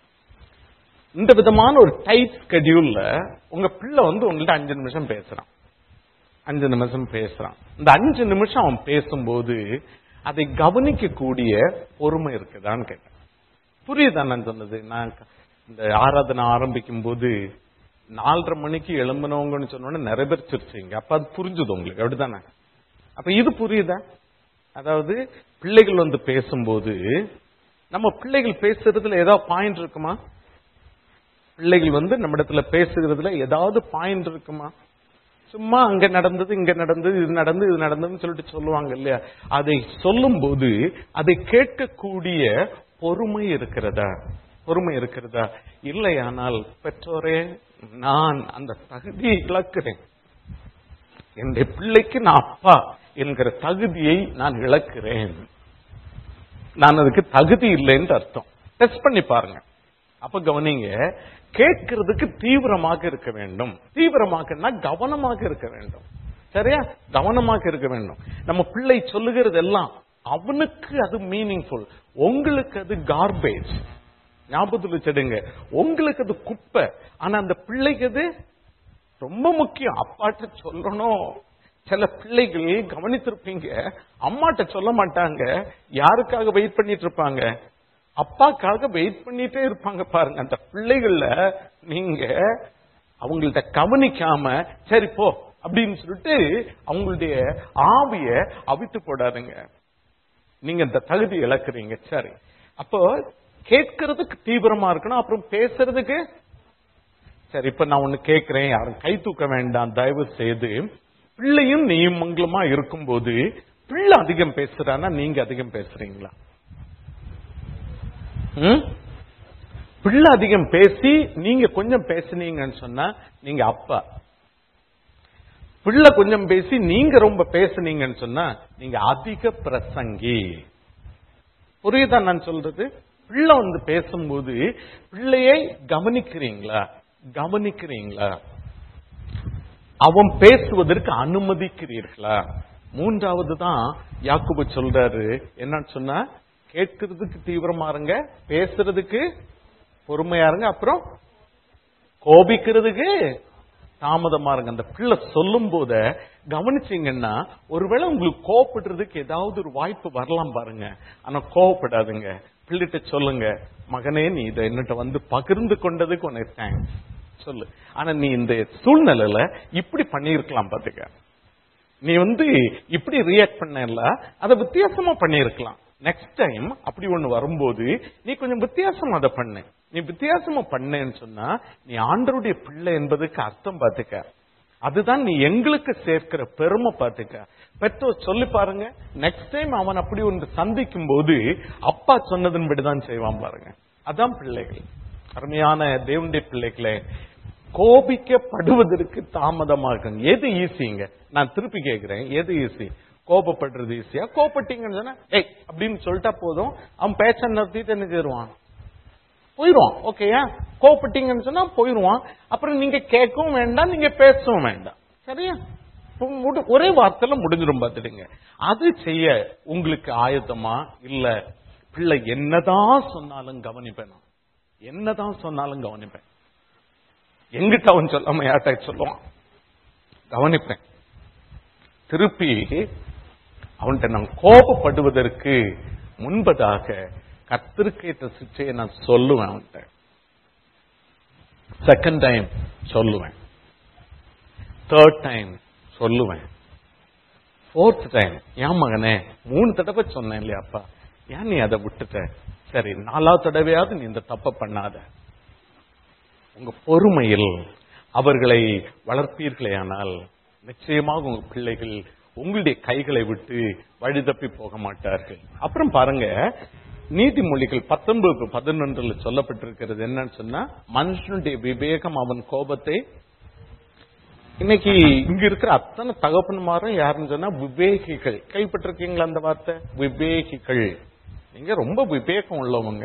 இந்த விதமான ஒரு டைட் ஸ்கெடியூல்ல உங்க பிள்ளை வந்து உங்கள்ட்ட அஞ்சு நிமிஷம் பேசுறான் அஞ்சு நிமிஷம் பேசுறான் இந்த அஞ்சு நிமிஷம் அவன் பேசும்போது அதை கவனிக்க கூடிய பொறுமை இருக்குதான்னு கேட்டேன். புரியுதா நான் சொன்னது? நான் இந்த ஆராதனை ஆரம்பிக்கும் போது நாலரை மணிக்கு எழும்பினவங்கன்னு சொன்னோன்னு நிறைய பேர் சிரிச்சீங்க. அப்ப அது புரிஞ்சுது உங்களுக்கு, அப்படித்தானே? அப்ப இது புரியுதா? அதாவது பிள்ளைகள் வந்து பேசும்போது நம்ம பிள்ளைகள் பேசுறதுல ஏதாவது பாயிண்ட் இருக்குமா? பிள்ளைகள் வந்து நம்ம இடத்துல பேசுகிறதுல ஏதாவது பாயிண்ட் இருக்குமா? சும்மா அங்க நடந்தது, இங்க நடந்தது, இது நடந்து இது நடந்ததுன்னு சொல்லிட்டு சொல்லுவாங்க இல்லையா? அதை சொல்லும் போது அதை கேட்கக்கூடிய பொறுமை இருக்கிறதா? பொறுமை இருக்கிறதா? இல்லையானால் பெற்றோரே, நான் அந்த தகுதியை இழக்கிறேன், என்னுடைய பிள்ளைக்கு நான் அப்பா என்கிற தகுதியை நான் இழக்கிறேன், நான் அதுக்கு தகுதி இல்லைன்னு அர்த்தம். டெஸ்ட் பண்ணி பாருங்க. அப்ப கவனிங்க, கேட்கிறதுக்கு தீவிரமாக இருக்க வேண்டும். தீவிரமாக கவனமாக இருக்க வேண்டும். சரியா? கவனமாக இருக்க வேண்டும். நம்ம பிள்ளை சொல்லுகிறது எல்லாம் அவனுக்கு அது மீனிங்ஃபுல், உங்களுக்கு அது கார்பேஜ். ஞாபகத்தில் வச்சிடுங்க, உங்களுக்கு அது குப்பை, ஆனா அந்த பிள்ளைக்கு அது ரொம்ப முக்கியம். அப்பாட்ட சொல்லணும். சில பிள்ளைகள் கவனித்திருப்பீங்க, அம்மாட்ட சொல்ல மாட்டாங்க. யாருக்காக வெயிட் பண்ணிட்டு இருப்பாங்க? அப்பாக்காக வெயிட் பண்ணிட்டே இருப்பாங்க. பாருங்க, அந்த பிள்ளைகள்ல நீங்க அவங்கள்ட்ட கவனிக்காம சரி போ அப்படின்னு சொல்லிட்டு அவங்களுடைய ஆவிய அவித்து போடாதுங்க. நீங்க இந்த தகுதி இழக்கிறீங்க. சரி, அப்போ கேட்கறதுக்கு தீவிரமா இருக்கணும். அப்புறம் பேசுறதுக்கு சரி. இப்ப நான் ஒண்ணு கேட்கிறேன், யாரும் கை தூக்க வேண்டாம் தயவு செய்து. பிள்ளையும் நீயும் மங்களமா இருக்கும் போது பிள்ளை அதிகம் பேசுறானா நீங்க அதிகம் பேசுறீங்களா? பிள்ளை அதிகம் பேசி நீங்க கொஞ்சம் பேசுனீங்கன்னு சொன்னா நீங்க அப்பா. பிள்ளை கொஞ்சம் பேசி நீங்க ரொம்ப பேசுனீங்கன்னு சொன்னா நீங்க அதிக பிரசங்கி. புரியுதா நான் சொல்றது? பிள்ளை வந்து பேசும்போது பிள்ளையை கவனிக்கிறீங்களா? கவனிக்கிறீங்களா? அவன் பேசுவதற்கு அனுமதிக்கிறீர்களா? மூன்றாவது தான் யாக்கோபு சொல்றாரு, என்னன்னு சொன்னா கேட்கறதுக்கு தீவிரமா இருங்க, பேசுறதுக்கு பொறுமையா இருங்க, அப்புறம் கோபிக்கிறதுக்கு தாமதமா இருங்க. அந்த பிள்ளை சொல்லும் போத கவனிச்சீங்கன்னா ஒருவேளை உங்களுக்கு கோவப்படுறதுக்கு ஏதாவது ஒரு வாய்ப்பு வரலாம் பாருங்க. ஆனா கோவப்படாதுங்க. பிள்ளைகிட்ட சொல்லுங்க, மகனே நீ இதை என்னட்ட வந்து பகிர்ந்து கொண்டதுக்கு உனக்கு தேங்க்ஸ் சொல்லு. ஆனா நீ இந்த சூழ்நிலையில இப்படி பண்ணிருக்கலாம் பாத்துக்க, நீ வந்து இப்படி ரியாக்ட் பண்ணல, அதை வித்தியாசமா பண்ணிருக்கலாம். நெக்ஸ்ட் டைம் அப்படி ஒண்ணு வரும்போது நீ கொஞ்சம் வித்தியாசமா அதை பண்ணு. நீ வித்தியாசமா பண்ணேன்னு சொன்னா நீ ஆண்டவருடைய பிள்ளை என்பதுக்கு அர்த்தம் பாத்துக்க. அதுதான் நீ எங்களுக்கு சேர்க்கிற பெருமை பாத்துக்க. பெற்றோர் சொல்லி பாருங்க, நெக்ஸ்ட் டைம் அவன் அப்படி ஒன்று சந்திக்கும் போது அப்பா சொன்னதன்படிதான் செய்வான் பாருங்க. அதான் பிள்ளைகள். அருமையான தேவனுடைய பிள்ளைகளே, கோபிக்கப்படுவதற்கு தாமதமாக எது ஈஸிங்க? நான் திருப்பி கேட்கிறேன், எது ஈஸி? கோபப்படுறது ஈஸியா? கோபப்பட்டீங்கன்னு சொன்னா ஏய் அப்படின்னு சொல்லிட்டா போதும், அவன் பேச்ச நிறுத்திட்டு என்ன செய்வான்? போயிடுவான். ஓகேயா? கோபப்பட்டீங்கன்னு சொன்னா போயிடுவான். அப்புறம் நீங்க கேட்கவும் வேண்டாம், நீங்க பேசவும் வேண்டாம். சரியா? ஒரே வார்த்தையில முடிஞ்சிடும் பார்த்துடுங்க. அது செய்ய உங்களுக்கு ஆயத்தமா இல்ல? பிள்ளை என்னதான் சொன்னாலும் கவனிப்பேன், என்னதான் சொன்னாலும் கவனிப்பேன். எங்கிட்ட அவன் சொல்லாம யார்கிட்ட சொல்லுவான், கவனிப்பேன். திருப்பி அவன்கிட்ட நான் கோபப்படுவதற்கு முன்பதாக கர்த்தருக்கேற்ற சிச்சையை நான் சொல்லுவேன். அவன்கிட்ட செகண்ட் டைம் சொல்லுவேன், தேர்ட் டைம் சொல்லுவேன், ஃபோர்த் டைம் ஏன் மகனே மூணு தடவை சொன்னேன் இல்லையா அப்பா, ஏன் நீ அதை விட்டுட்ட? சரி, நாலாவது தடவையாவது நீ இந்த தப்ப பண்ணாத. உங்க பொறுமையில் அவர்களை வளர்ப்பீர்களே ஆனால் நிச்சயமாக உங்க பிள்ளைகள் உங்களுடைய கைகளை விட்டு வழி தப்பி போக மாட்டார்கள். அப்புறம் பாருங்க, நீதிமொழிகள் பத்தொன்பது பதினொன்றுல சொல்லப்பட்டிருக்கிறது என்னன்னு சொன்னா, மனுஷனுடைய விவேகம் அவன் கோபத்தை இன்னைக்கு இங்க இருக்கிற அத்தனை தகப்பன்மாரும் யாருன்னு சொன்னா விவேகிகள். கேள்விப்பட்டிருக்கீங்களா அந்த வார்த்தை? விவேகிகள். நீங்க ரொம்ப விவேகம் உள்ளவங்க.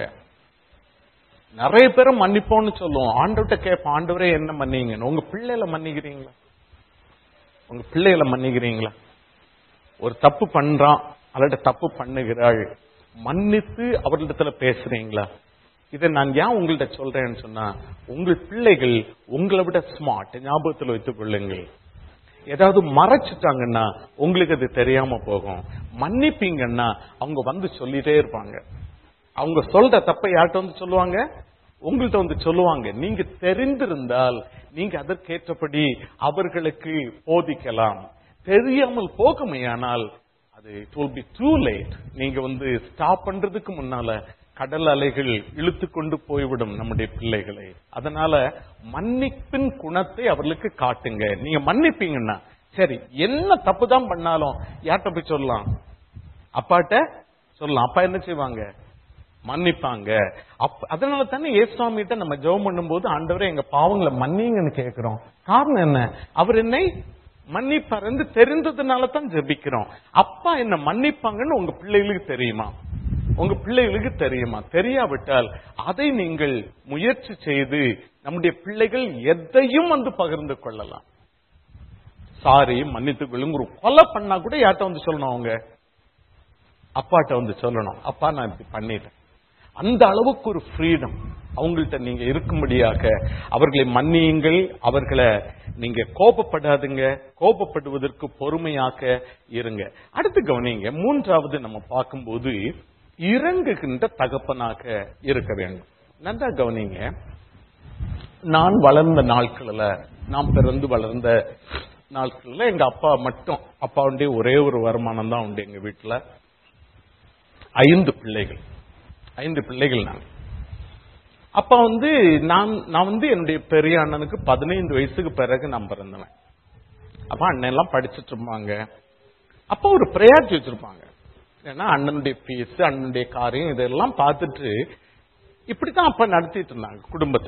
நிறைய பேரை மன்னிப்போம்னு சொல்லுவோம். ஆண்டவர்கிட்ட கேட்போம், ஆண்டவரே என்ன மன்னிங்கன்னு. உங்க பிள்ளைகளை மன்னிக்கிறீங்களா? உங்க பிள்ளைகளை மன்னிக்கிறீங்களா? ஒரு தப்பு பண்றான் அல்லது தப்பு பண்ணுகிறாள், மன்னித்து அவர்களிடத்துல பேசுறீங்களா? இதை நான் ஏன் உங்கள்கிட்ட சொல்றேன்னு சொன்னா, உங்கள் பிள்ளைகள் உங்களை விட ஸ்மார்ட். ஞாபகத்தில் வைத்துக் கொள்ளுங்கள். ஏதாவது மறைச்சிட்டாங்கன்னா உங்களுக்கு அது தெரியாம போகும். மன்னிப்பீங்கன்னா அவங்க வந்து சொல்லிட்டே இருப்பாங்க. அவங்க சொல்ற தப்பை யார்கிட்ட வந்து சொல்லுவாங்க? உங்கள்கிட்ட வந்து சொல்லுவாங்க. நீங்க தெரிந்திருந்தால் நீங்க அதற்கேற்றபடி அவர்களுக்கு போதிக்கலாம். தெரியாமல் போகுமையானால் அது it will be too late. நீங்க வந்து ஸ்டாப் பண்றதுக்கு முன்னால கடல் அலைகள் இழுத்து கொண்டு போய்விடும் நம்முடைய பிள்ளைகளை. அதனால மன்னிப்பின் குணத்தை அவர்களுக்கு காட்டுங்க. நீங்க மன்னிப்பீங்கன்னா சரி, என்ன தப்பு தான் பண்ணாலும் யார்கிட்ட போய் சொல்லலாம்? அப்பாட்ட சொல்லலாம். அப்பா என்ன செய்வாங்க? மன்னிப்பாங்க. அதனால தானே ஏசுவாமிட்ட நம்ம ஜெபம் பண்ணும் போது, ஆண்டவரே எங்க பாவங்களை மன்னிங்கன்னு கேட்கிறோம். காரணம் என்ன? அவர் என்னை மன்னிப்பார் என்று தெரிந்ததுனால தான் ஜெபிக்கிறோம். அப்பா என்ன மன்னிப்பாங்கன்னு உங்க பிள்ளைகளுக்கு தெரியுமா? உங்க பிள்ளைகளுக்கு தெரியுமா? தெரியாவிட்டால் அதை நீங்கள் முயற்சி செய்து நம்முடைய பிள்ளைகள் எதையும் வந்து பகிர்ந்து கொள்ளலாம். சாரி, மன்னித்துக் கொள்ளுங்க. ஒரு கொலை பண்ணா கூட யார்கிட்ட வந்து சொல்லணும்? அவங்க அப்பாட்ட வந்து சொல்லணும். அப்பா நான் இப்படி பண்ணிட்டேன். அந்த அளவுக்கு ஒரு ஃப்ரீடம் அவங்கள்ட்ட நீங்க இருக்கும்படியாக அவர்களை மன்னியுங்கள். அவர்களை நீங்க கோபப்படாதுங்க. கோபப்படுவதற்கு பொறுமையாக இருங்க. அடுத்து கவனிங்க. மூன்றாவது நம்ம பார்க்கும்போது இறங்குகின்ற தகப்பனாக இருக்க வேண்டும். நல்லா கவனிங்க. நான் வளர்ந்த நாட்களில், நான் பிறந்து வளர்ந்த நாட்களில் எங்க அப்பா மட்டும், அப்பாவுடைய ஒரே ஒரு வருமானம் தான் உண்டு எங்க வீட்டுல. ஐந்து பிள்ளைகள் ஐந்து பிள்ளைகள் நான். அப்பா வந்து நான் நான் வந்து என்னுடைய பெரிய அண்ணனுக்கு பதினைந்து வயசுக்கு பிறகு நான் பிறந்தவன். அப்ப அண்ணன் எல்லாம் படிச்சுட்டு இருப்பாங்க. அப்ப ஒரு பிரயாரிட்டி வச்சிருப்பாங்க. ஏன்னா அண்ணனுடைய பீஸ், அண்ணனுடைய காரியம் இதெல்லாம் பார்த்துட்டு இப்படித்தான் அப்பா நடத்திட்டு இருந்தாங்க குடும்பத்தை.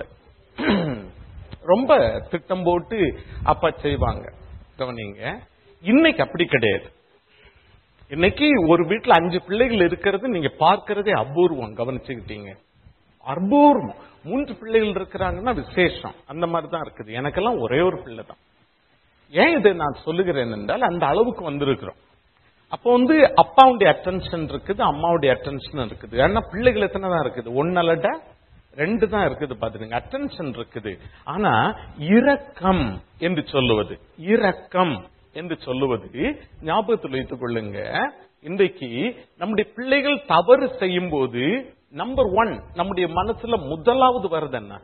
ரொம்ப திட்டம் போட்டு அப்பா செய்வாங்க. கவனிங்க, இன்னைக்கு அப்படி கிடையாது. இன்னைக்கு ஒரு வீட்டுல அஞ்சு பிள்ளைகள் இருக்கிறது நீங்க பார்க்கறதே அபூர்வம். கவனிச்சுக்கிட்டீங்க? அபூர்வம். மூன்று பிள்ளைகள் இருக்கிறாங்கன்னா விசேஷம். அந்த மாதிரி தான் இருக்குது. எனக்கெல்லாம் ஒரே ஒரு பிள்ளை தான். ஏன் இதை நான் சொல்லுகிறேன் என்றால், அந்த அளவுக்கு வந்திருக்கிறோம். அப்போ வந்து அப்பாவுடைய அட்டென்ஷன் இருக்குது, அம்மாவுடைய அட்டென்ஷன் இருக்குது. ஏன்னா பிள்ளைகள் எத்தனை தான் இருக்குது? ஒன்னலட ரெண்டு தான் இருக்குது. பாத்துருங்க, அட்டென்ஷன் இருக்குது. ஆனா இரக்கம் என்று சொல்லுவது, இரக்கம் என்று சொல்லுவது ஞாபகத்தில் வைத்துக் கொள்ளுங்க. இன்றைக்கு நம்முடைய பிள்ளைகள் தவறு செய்யும் போது நம்பர் ஒன் நம்முடைய மனசுல முதலாவது வருது என்ன?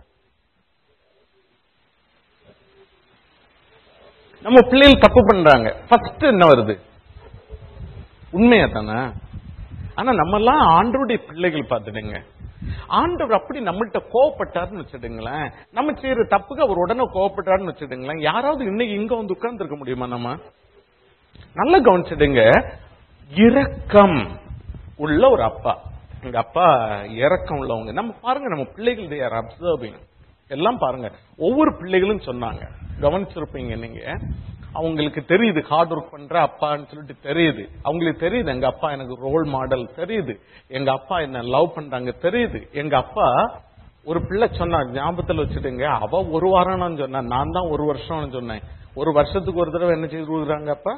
நம்ம பிள்ளைகள் தப்பு பண்றாங்க, ஃபர்ஸ்ட் என்ன வருது? உண்மையா தானே? ஆனா நம்ம எல்லாம் ஆண்டவருடைய பிள்ளைகள் பார்த்துடுங்க. ஆண்டவர் அப்படி நம்மள்கிட்ட கோவப்பட்டாருன்னு வச்சுடுங்களேன், நம்ம செய்யற தப்புக்கு அவர் உடனே கோவப்பட்டாருன்னு வச்சுடுங்களேன், யாராவது இன்னைக்கு இங்க வந்து உட்கார்ந்து இருக்க முடியுமா? நம்ம நல்லா கவனிச்சிடுங்க. இரக்கம் உள்ள ஒரு அப்பா. எங்க அப்பா இரக்கம் உள்ளவங்க. நம்ம பாருங்க, நம்ம பிள்ளைகள் they are observing. எல்லாம் பாருங்க, ஒவ்வொரு பிள்ளைகளும் சொன்னாங்க, கவனிச்சிருப்பீங்க நீங்க. அவங்களுக்கு தெரியுது ஹார்ட் ஒர்க் பண்ற அப்பான்னு சொல்லிட்டு தெரியுது. அவங்களுக்கு தெரியுது எங்க அப்பா எனக்கு ரோல் மாடல் தெரியுது, எங்க அப்பா என்ன லவ் பண்றாங்க தெரியுது. எங்க அப்பா ஒரு பிள்ளை சொன்னா, ஞாபகத்தில் வச்சுடுங்க, அவ ஒரு வாரம் சொன்னா, நான் தான் ஒரு வருஷம் சொன்னேன். ஒரு வருஷத்துக்கு ஒரு தடவை என்ன செய்து கொடுக்குறாங்க அப்பா?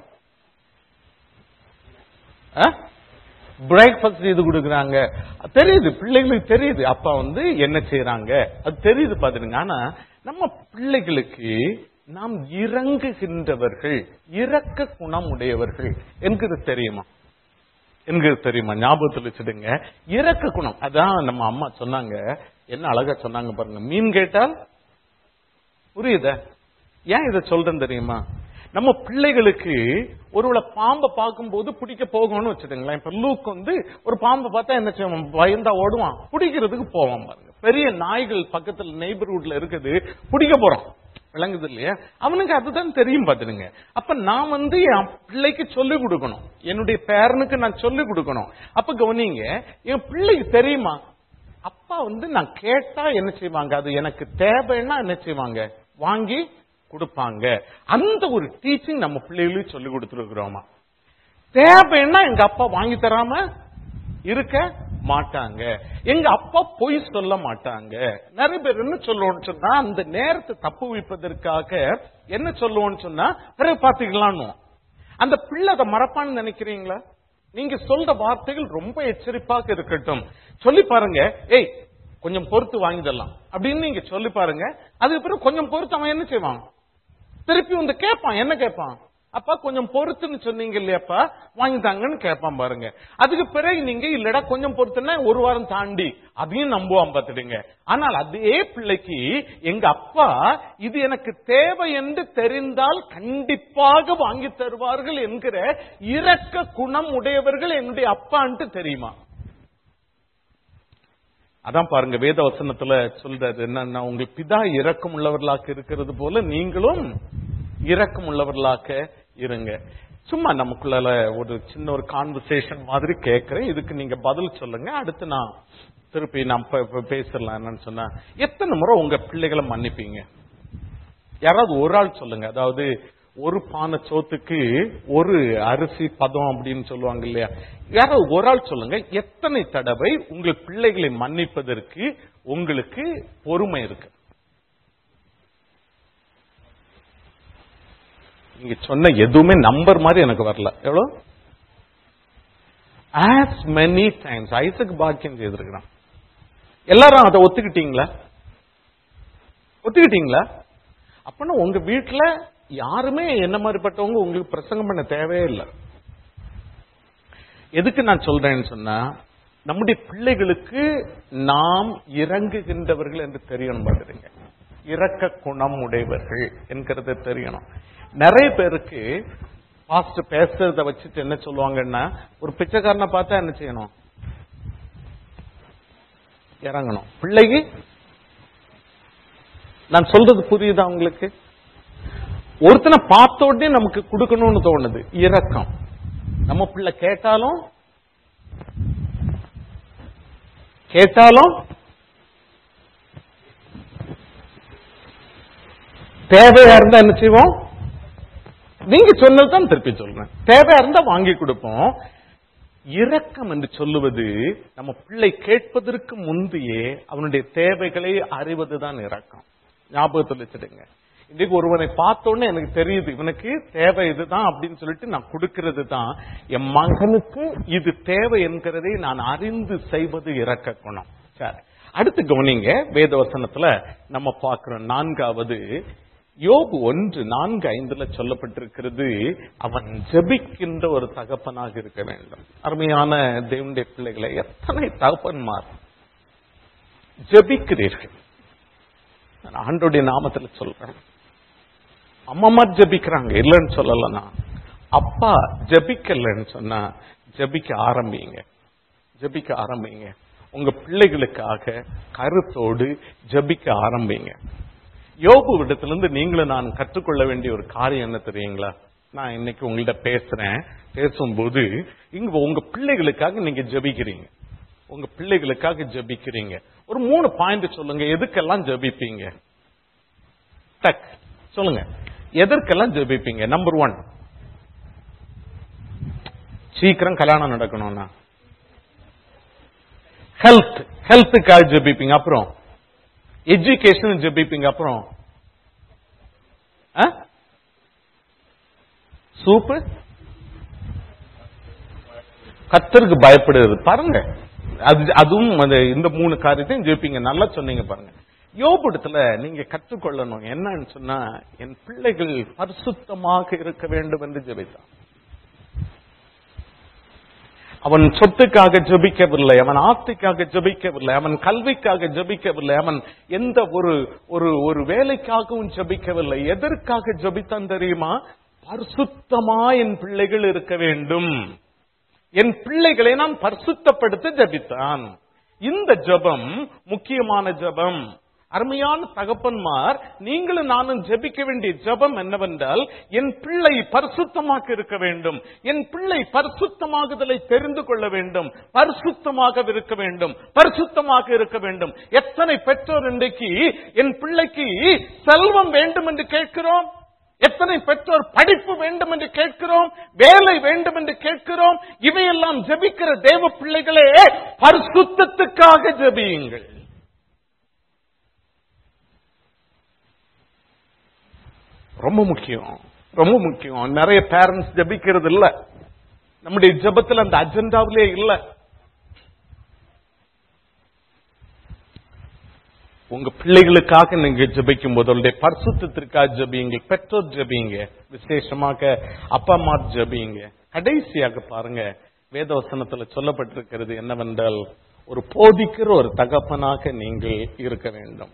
பிரேக்ஃபாஸ்ட் செய்து கொடுக்குறாங்க. தெரியுது, பிள்ளைகளுக்கு தெரியுது அப்பா வந்து என்ன செய்யறாங்க, அது தெரியுது பாத்துடுங்க. ஆனா நம்ம பிள்ளைகளுக்கு நாம் இறங்குகின்றவர்கள், இரக்க குணம் உடையவர்கள் என்கிறது தெரியுமா? என்கிறது தெரியுமா? ஞாபகத்தில் வச்சுடுங்க, இரக்க குணம். அதான் நம்ம அம்மா சொன்னாங்க, என்ன அழகா சொன்னாங்க பாருங்க. மீன் கேட்டால் புரியுத? ஏன் இதை சொல்றேன் தெரியுமா? நம்ம பிள்ளைகளுக்கு ஒருவேளை பாம்பை பார்க்கும் போது பிடிக்க போகணும்னு வச்சுடுங்களேன். இப்ப லூக் வந்து ஒரு பாம்பை பார்த்தா என்ன செய்வான்? பயந்தா ஓடுவான், பிடிக்கிறதுக்கு போவான் பாருங்க. பெரிய நாய்கள் பக்கத்துல நெய்பர்ஹுட்ல இருக்குது, பிடிக்க போறான், விளங்குது இல்லையா? அவனுக்கு அதுதான் தெரியும் பாத்துடுங்க. அப்ப நான் வந்து என் பிள்ளைக்கு சொல்லிக் கொடுக்கணும், என்னுடைய பேரனுக்கு நான் சொல்லிக் கொடுக்கணும். அப்ப கவனிங்க, என் பிள்ளைக்கு தெரியுமா அப்பா வந்து நான் கேட்டா என்ன செய்வாங்க, அது எனக்கு தேவைன்னா என்ன செய்வாங்க, வாங்கி கொடுப்பாங்க. அந்த ஒரு டீச்சிங் நம்ம பிள்ளைகளுக்கு சொல்லி கொடுத்துருக்கிறோமா? தேவைன்னா எங்க அப்பா வாங்கி தராம இருக்க மாட்டாங்க. எங்க அப்பா பொய் சொல்ல மாட்டாங்க. நிறைய பேர் என்ன சொல்லுவோம்னு சொன்னா, அந்த நேரத்தை தப்பு வைப்பதற்காக என்ன சொல்லுவோம்னு சொன்னா, பிறகு பாத்துக்கலாம். அந்த பிள்ளை அதை மறப்பான்னு நினைக்கிறீங்களா? நீங்க சொல்ற வார்த்தைகள் ரொம்ப எச்சரிப்பாக இருக்கட்டும். சொல்லி பாருங்க, ஏய் கொஞ்சம் பொறுத்து வாங்கிடலாம் அப்படின்னு நீங்க சொல்லி பாருங்க. அதுக்கு பிறகு கொஞ்சம் பொறுத்து அவன் என்ன செய்வான்? திருப்பி வந்து கேட்பான். என்ன கேட்பான்? அப்பா கொஞ்சம் பொறுத்துன்னு சொன்னீங்க இல்லையாப்பா, வாங்கிட்டாங்கன்னு கேட்பான் பாருங்க. அதுக்கு பிறகு நீங்க இல்லடா கொஞ்சம் பொறுத்துன்னா ஒரு வாரம் தாண்டி அதையும் நம்புவான் பார்த்துடுங்க. ஆனால் அதே பிள்ளைக்கு எங்க அப்பா இது எனக்கு தேவை என்று தெரிந்தால் கண்டிப்பாக வாங்கி தருவார்கள் என்கிற இரக்க குணம் உடையவர்கள் என்னுடைய அப்பான்ட்டு தெரியுமா? அதான் பாருங்க வேத வசனத்துல சொல்றது என்னன்னா, உங்கள் பிதா இரக்கம் உள்ளவர்களாக இருக்கிறது போல நீங்களும் இரக்கம் உள்ளவர்களாக இருங்க. சும்மா நமக்குள்ள ஒரு சின்ன ஒரு கான்வர்சேஷன் மாதிரி கேட்கிறேன். இதுக்கு நீங்க பதில் சொல்லுங்க. அடுத்து நான் திருப்பி நான் பேசலாம். என்னன்னு சொன்னா, எத்தனை முறை உங்க பிள்ளைகளை மன்னிப்பீங்க? யாராவது ஒரு ஆள் சொல்லுங்க. அதாவது ஒரு பானை சோத்துக்கு ஒரு அரிசி பதம் அப்படின்னு சொல்லுவாங்க இல்லையா? யாராவது ஒரு ஆள் சொல்லுங்க, எத்தனை தடவை உங்கள் பிள்ளைகளை மன்னிப்பதற்கு உங்களுக்கு பொறுமை இருக்கு? நீங்க சொன்ன எதுவுமே நம்பர் மாதிரி எனக்கு வரல. எவ்வளவு? as many times. ஐசக் பாக்கியம் செய்திருக்கிறான். எல்லாரும் அதை ஒத்துக்கிட்டீங்களா? ஒத்துக்கிட்டீங்களா? அப்பனா உங்க வீட்டுல யாருமே என்ன மாதிரிப்பட்டவங்க உங்களுக்கு பிரசங்கம் பண்ண தேவையே இல்லை. எதுக்கு நான் சொல்றேன்னு சொன்னா, நம்முடைய பிள்ளைகளுக்கு நாம் இறங்குகின்றவர்கள் என்று தெரியணும். பாத்துருங்க, இரக்க குணம் உடையவர்கள் என்கிறது தெரியணும். நிறைய பேருக்கு பாஸ்டர் பேசுறத வச்சுட்டு என்ன சொல்லுவாங்கன்னா, ஒரு பிச்சைக்காரனை பார்த்தா என்ன செய்யணும்? இறங்கணும். பிள்ளைக்கு நான் சொல்றது புரியுதா உங்களுக்கு? ஒருத்தனை பார்த்த உடனே நமக்கு கொடுக்கணும்னு தோணுது இரக்கம். நம்ம பிள்ளை கேட்டாலும் கேட்டாலும் தேவையா இருந்தா என்ன செய்வோம்? நீங்க சொன்னதுதான் திருப்பி சொல்றேன். தேவையா இருந்தா வாங்கி கொடுப்போம். இரக்கம் என்று சொல்லுவது நம்ம பிள்ளை கேட்பதற்கு முந்தையே அவனுடைய தேவைகளை அறிவதுதான் இரக்கம். ஞாபகத்தில் வச்சிடுங்க. இன்னைக்கு ஒருவனை பார்த்தோன்னே எனக்கு தெரியுது இவனுக்கு தேவை இதுதான் அப்படின்னு சொல்லிட்டு நான் கொடுக்கிறது தான். என் மகனுக்கு இது தேவை என்கிறதை நான் அறிந்து செய்வது இரக்க குணம். சரி, அடுத்து கவனிங்க. வேதவசனத்துல நம்ம பார்க்கிறோம். நான்காவது யோபு ஒன்று நான்கு ஐந்துல சொல்லப்பட்டிருக்கிறது, அவன் ஜெபிக்கின்ற ஒரு தகப்பனாக இருக்க வேண்டும். அருமையான தேவனுடைய பிள்ளைகளை, எத்தனை தகப்பன்மார் ஜெபிக்கிறீர்கள்? ஆண்டோடைய நாமத்துல சொல்றேன். அம்மா ஜெபிக்கிறாங்க, இல்லைன்னு சொல்லலன்னா. அப்பா ஜெபிக்கலன்னு சொன்னா ஜெபிக்க ஆரம்பிங்க. ஜெபிக்க ஆரம்பிங்க. உங்க பிள்ளைகளுக்காக கருத்தோடு ஜெபிக்க ஆரம்பிங்க. யோபு இடத்திலிருந்து நீங்களும் நான் கற்றுக்கொள்ள வேண்டிய ஒரு காரியம் என்ன தெரியுங்களா? நான் இன்னைக்கு உங்கள்கிட்ட பேசுறேன். பேசும்போது இங்க உங்க பிள்ளைகளுக்காக நீங்க ஜெபிக்கிறீங்க. உங்க பிள்ளைகளுக்காக ஜெபிக்கிறீங்க. ஒரு மூணு பாயிண்ட் சொல்லுங்க. எதுக்கெல்லாம் ஜெபிப்பீங்க? டக் சொல்லுங்க. எதற்கெல்லாம் ஜெபிப்பீங்க? நம்பர் ஒன், சீக்கிரம் கல்யாணம் நடக்கணும்னா ஹெல்த் ஹெல்த்துக்காக ஜெபிப்பீங்க. அப்புறம் எஜுகேஷன் ஜெபிப்பீங்க. அப்புறம் சூப்பு கர்த்தருக்கு பயப்படுறது பாருங்க. அது அதுவும் இந்த மூணு காரியத்தையும் ஜெபிப்பீங்க. நல்லா சொன்னீங்க பாருங்க. யோபுடத்துல நீங்க கற்றுக்கொள்ளணும் என்னன்னு சொன்னா, என் பிள்ளைகள் பரிசுத்தமாக இருக்க வேண்டும் என்று ஜெபித்தான். அவன் சொத்துக்காக ஜெபிக்கவில்லை, அவன் ஆஸ்திக்காக ஜெபிக்கவில்லை, அவன் கல்விக்காக ஜெபிக்கவில்லை, அவன் எந்த ஒரு ஒரு ஒரு வேலைக்காகவும் ஜெபிக்கவில்லை. எதற்காக ஜெபித்தான் தெரியுமா? பரிசுத்தமா என் பிள்ளைகள் இருக்க வேண்டும், என் பிள்ளைகளை நான் பரிசுத்தப்படுத்த ஜெபித்தான். இந்த ஜெபம் முக்கியமான ஜெபம். அருமையான தகப்பன்மார், நீங்களும் நானும் ஜெபிக்க வேண்டிய ஜெபம் என்னவென்றால், என் பிள்ளை பரிசுத்தமாக இருக்க வேண்டும், என் பிள்ளை பரிசுத்தமாகுதலை தெரிந்து கொள்ள வேண்டும், பரிசுத்தமாக இருக்க வேண்டும், பரிசுத்தமாக இருக்க வேண்டும். எத்தனை பெற்றோர் இன்றைக்கு என் பிள்ளைக்கு செல்வம் வேண்டும் என்று கேட்கிறோம், எத்தனை பெற்றோர் படிப்பு வேண்டும் என்று கேட்கிறோம், வேலை வேண்டும் என்று கேட்கிறோம். இவையெல்லாம் ஜெபிக்கிற தேவ பிள்ளைகளே, பரிசுத்தத்துக்காக ஜெபியுங்கள். ரொம்ப முக்கியம், ரொம்ப முக்கியம். நிறைய பேரண்ட்ஸ் ஜெபிக்கிறது இல்ல, நம்முடைய ஜெபத்தில் அந்த அஜெண்டாவிலே இல்ல. உங்க பிள்ளைகளுக்காக நீங்க ஜெபிக்கும் போது அவருடைய பரிசுத்தத்திற்காக ஜெபியுங்க, பெற்றோர் ஜெபியுங்க, விசேஷமாக அப்பா அம்மா ஜெபியுங்க. கடைசியாக பாருங்க, வேதவசனத்தில் சொல்லப்பட்டிருக்கிறது என்னவென்றால், ஒரு போதிக்கிற ஒரு தகப்பனாக நீங்கள் இருக்க வேண்டும்.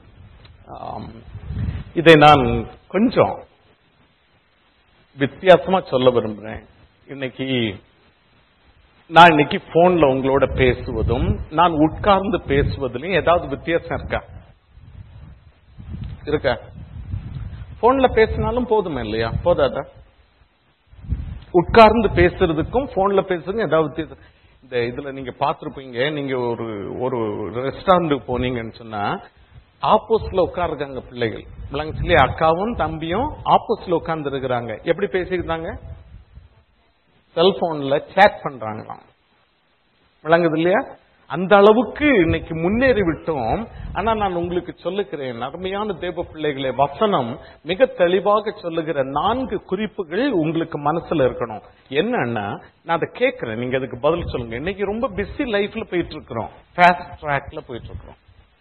இதை நான் கொஞ்சம் வித்தியாசமா சொல்ல விரும்புறேன். இன்னைக்கு நான் இன்னைக்கு போன்ல உங்களோட பேசுவதும் நான் உட்கார்ந்து பேசுவதிலும் ஏதாவது வித்தியாசம் இருக்கா? இருக்கா? போன்ல பேசினாலும் போதுமே இல்லையா? போதாதா? உட்கார்ந்து பேசுறதுக்கும் போன்ல பேசுறதுக்கும் ஏதாவது வித்தியாசம்? இந்த இதுல நீங்க பாத்துருப்பீங்க, நீங்க ஒரு ஒரு ரெஸ்டாரண்ட்டுக்கு போனீங்கன்னு சொன்னா ஆப்போசிட்ல உட்கார்றாங்க பிள்ளைகள், விளங்குச்சு, அக்காவும் தம்பியும் ஆப்போசிட்ல உட்கார்ந்து இருக்கிறாங்க. எப்படி பேசிக்கிறாங்க? செல்போன்ல சேட் பண்றாங்களாம், விளங்குது இல்லையா? அந்த அளவுக்கு இன்னைக்கு முன்னேறி விட்டோம். ஆனா நான் உங்களுக்கு சொல்லுகிறேன், அருமையான தேவ பிள்ளைகளே, வசனம் மிக தெளிவாக சொல்லுகிற நான்கு குறிப்புகள் உங்களுக்கு மனசுல இருக்கணும். என்னன்னா, நான் அதை கேட்கிறேன், நீங்க அதுக்கு பதில் சொல்லுங்க. இன்னைக்கு ரொம்ப பிஸி லைஃப்ல போயிட்டு இருக்கிறோம், ஃபாஸ்ட் ட்ராக்ல போயிட்டு இருக்கிறோம்.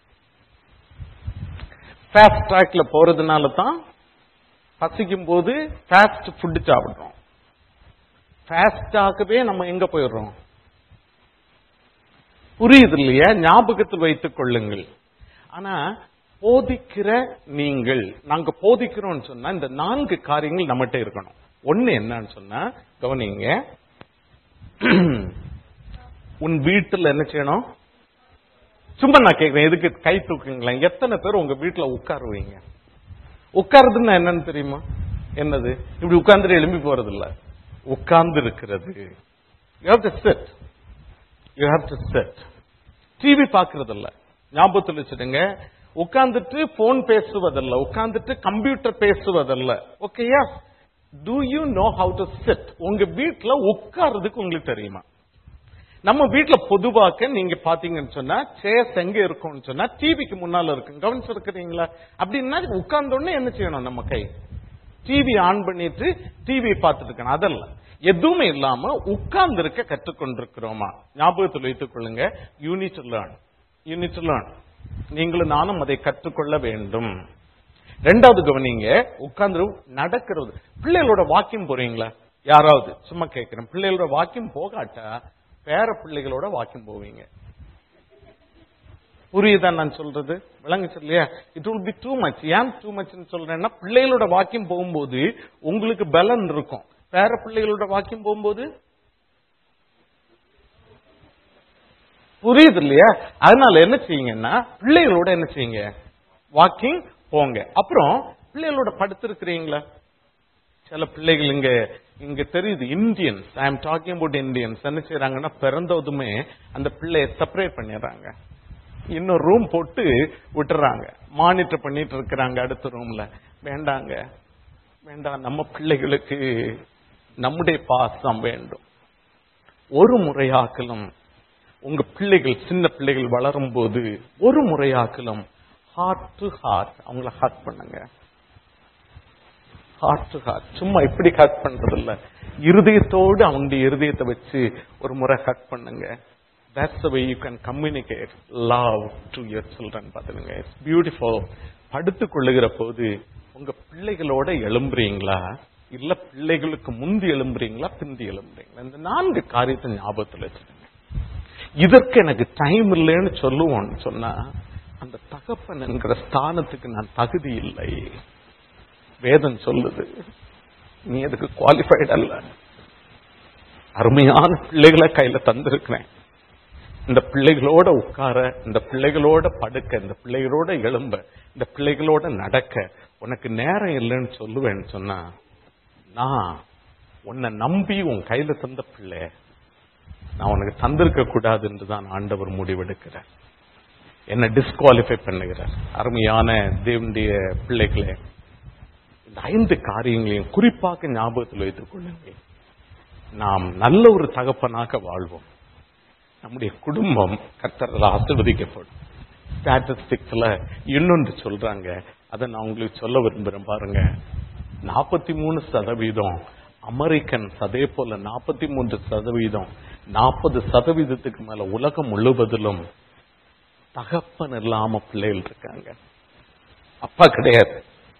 ஃபாஸ்ட் ட்ராக்ல போறதுனால தான் பசிக்கும் போது ஃபாஸ்ட் ஃபுட் சாப்பிடுறோம். ஃபாஸ்டாகவே நம்ம எங்க போயிடுறோம்? புரியுது இல்லையா? ஞாபகத்தில் வைத்துக் கொள்ளுங்கள். ஆனா போதிக்கிற நீங்கள், நாங்க போதிக்கிறோம்னு சொன்னா இந்த நான்கு காரியங்கள் நம்மகிட்ட இருக்கணும். ஒண்ணு என்னன்னு சொன்னா, கவனிங்க, உன் வீட்டுல என்ன செய்யணும்? சும்மா நான் கேட்கிறேன், எதுக்கு கை தூக்குங்களேன். எத்தனை பேர் உங்க வீட்டுல உட்காருவீங்க? உட்காருதுன்னா என்னன்னு தெரியுமா? என்னது? இப்படி உட்கார்ந்து எழும்பி போறது இல்ல, உட்கார்ந்து இருக்கிறது. You have to sit, you have to sit. TV பாக்குறது இல்ல, ஞாபகத்தில் வச்சுடுங்க. உட்கார்ந்துட்டு போன் பேசுவதல்ல, உட்கார்ந்துட்டு கம்ப்யூட்டர் பேசுவதல்ல. ஓகேயா? Do you know how to sit? உங்க வீட்டுல உட்கார்றதுக்கு உங்களுக்கு தெரியுமா? நம்ம வீட்டுல பொதுவாக நீங்க பாத்தீங்கன்னு சொன்னா சேர்ஸ் எங்க இருக்கும்னு சொன்னா டிவிக்கு முன்னால இருக்கு, கவனிச்சிருக்கிறீங்களா? அப்படின்னா உட்கார்ந்த உடனே என்ன செய்யணும்? நம்ம கை டிவி ஆன் பண்ணிட்டு டிவி பார்த்துட்டு இருக்கணும். அதல்ல, எதுவுமே இல்லாம உட்கார்ந்து இருக்க கற்றுக்கொண்டிருக்கிறோமா? ஞாபகத்தில் வைத்துக் கொள்ளுங்க. You need to learn, you need to learn. நீங்களும் நானும் அதை கற்றுக்கொள்ள வேண்டும். ரெண்டாவது கவனிங்க, உட்கார்ந்து நடக்கிறது. பிள்ளைகளோட வாக்கிங் போறீங்களா? யாராவது? சும்மா கேட்கிறேன். பிள்ளைகளோட வாக்கிங் போகாட்டா பேர பிள்ளைகளோட வாக்கிங் போவீங்க. புரியுதா நான் சொல்றது? விளங்குச்சு இல்லையா? It will be too much. ஏன் டூ மச் சொல்றேன்னா, பிள்ளைகளோட வாக்கிங் போகும்போது உங்களுக்கு பலன் இருக்கும், பேர பிள்ளைகளோட வாக்கிங் போகும்போது புரியுது இல்லையா? அதனால என்ன செய்யுங்கன்னா, பிள்ளைகளோட என்ன செய்யுங்க? வாக்கிங் போங்க. அப்புறம் பிள்ளைகளோட படுத்திருக்கிறீங்களா? சில பிள்ளைகள் இங்க இங்க தெரியுது, Indians, I am talking about Indians, என்ன செய்யறாங்கன்னா பிறந்ததுமே அந்த பிள்ளைய செப்பரேட் பண்ணிடுறாங்க, இன்னொரு ரூம் போட்டு விட்டுறாங்க, மானிட்டர் பண்ணிட்டு இருக்கிறாங்க அடுத்த ரூம்ல. வேண்டாங்க, வேண்டாம். நம்ம பிள்ளைகளுக்கு நம்முடைய பாசம் வேண்டும். ஒரு முறையாக்கலும் உங்க பிள்ளைகள், சின்ன பிள்ளைகள் வளரும் போது ஒரு முறையாக்கலும் ஹார்ட் டு ஹார்ட் அவங்கள ஹார்ட் பண்ணுங்க. ஹார்ட் டு ஹார்ட், சும்மா இப்படி ஹார்ட் பண்றது இல்ல, இருதயத்தோடு அவனுடைய இருதயத்தை வச்சு ஒரு முறை ஹார்ட் பண்ணுங்க. That's the way you can communicate love to your children. பாத்துங்க, it's beautiful. படுத்துக் கொள்ளுகிற போது உங்க பிள்ளைகளோட எழும்புறீங்களா, இல்ல பிள்ளைகளுக்கு முந்தி எழும்புறீங்களா, பிந்தி எழும்புறீங்களா? இந்த நான்கு காரியத்தை ஞாபகத்தில் வச்சுக்கோங்க. இதற்கு எனக்கு டைம் இல்லைன்னு சொல்லுவோம்னு சொன்னா, அந்த தகப்பன் என்கிற ஸ்தானத்துக்கு நான் தகுதி இல்லை. வேதம் சொல்லுது, நீ அதுக்கு குவாலிஃபைட் அல்ல. அருமையான பிள்ளைகளை கையில தந்திருக்கிறேன், இந்த பிள்ளைகளோட உட்கார, இந்த பிள்ளைகளோட படுக்க, இந்த பிள்ளைகளோட எழும்ப, இந்த பிள்ளைகளோட நடக்க உனக்கு நேரம் இல்லைன்னு சொல்லுவேன்னு சொன்னா, நான் உன்னை நம்பி உன் கையில தந்த பிள்ளை நான் உனக்கு தந்திருக்க கூடாது என்றுதான் ஆண்டவர் முடிவெடுக்கிறார். என்ன டிஸ்குவாலிஃபை பண்ணுகிறார். அருமையான தேவனுடைய பிள்ளைகளே, இந்த ஐந்து காரியங்களையும் குறிப்பாக ஞாபகத்தில் வைத்துக் கொள்ளுங்கள். நாம் நல்ல ஒரு தகப்பனாக வாழ்வோம். நம்முடைய குடும்பம் கர்த்தரால் ஆசீர்வதிக்கப்படும். ஸ்டாட்டிஸ்டிக்ஸ்ல இன்னொன்று சொல்றாங்க, அதை நான் உங்களுக்கு சொல்ல விரும்புறேன். பாருங்க, நாற்பத்தி மூணு சதவீதம் அமெரிக்கன்ஸ், அதே போல நாற்பத்தி மூன்று சதவீதம் நாற்பது சதவீதத்துக்கு மேல உலகம் முழுவதிலும் தகப்பன் இல்லாம பிள்ளைகள் இருக்காங்க. அப்பா கிடையாது.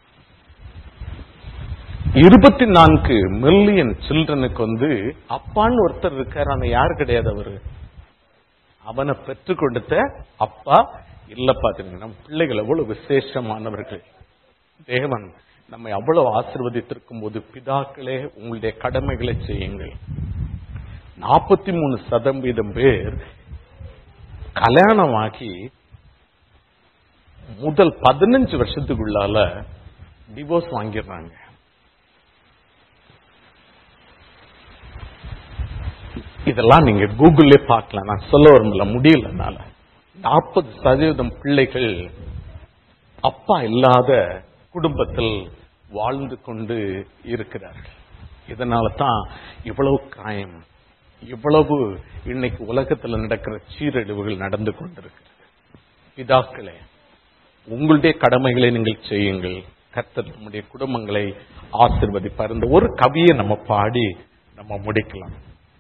இருபத்தி நான்கு மில்லியன் சில்ட்ரனுக்கு வந்து அப்பான்னு ஒருத்தர் இருக்காரு. அந்த யாரு கிடையாது, அவரு அவனை பெற்றுக் கொடுத்த அப்பா இல்ல. பாத்தீங்கன்னா நம்ம பிள்ளைகள் எவ்வளவு விசேஷமானவர்கள். தேவன் நம்மை அவ்வளவு ஆசீர்வதித்திருக்கும் போது, பிதாக்களே உங்களுடைய கடமைகளை செய்யுங்கள். நாற்பத்தி மூணு சதவீதம் பேர் கல்யாணமாகி முதல் பதினஞ்சு வருஷத்துக்குள்ளால டிவோர்ஸ் வாங்கிடுறாங்க. இதெல்லாம் நீங்க கூகுள்ல பார்க்கலாம். நான் சொல்ல விரும்பல, முடியலனால. நாற்பது சதவீதம் பிள்ளைகள் அப்பா இல்லாத குடும்பத்தில் வாழ்ந்து கொண்டு இருக்கிறார்கள். இதனால தான் இவ்வளவு காயம், இவ்வளவு இன்னைக்கு உலகத்தில் நடக்கிற சீரழிவுகள் நடந்து கொண்டிருக்கிறது. பிதாக்களே, உங்களுடைய கடமைகளை நீங்கள் செய்யுங்கள். கர்த்தர் நம்முடைய குடும்பங்களை ஆசீர்வதிப்பார். இந்த ஒரு கவியை நம்ம பாடி நம்ம முடிக்கலாம்.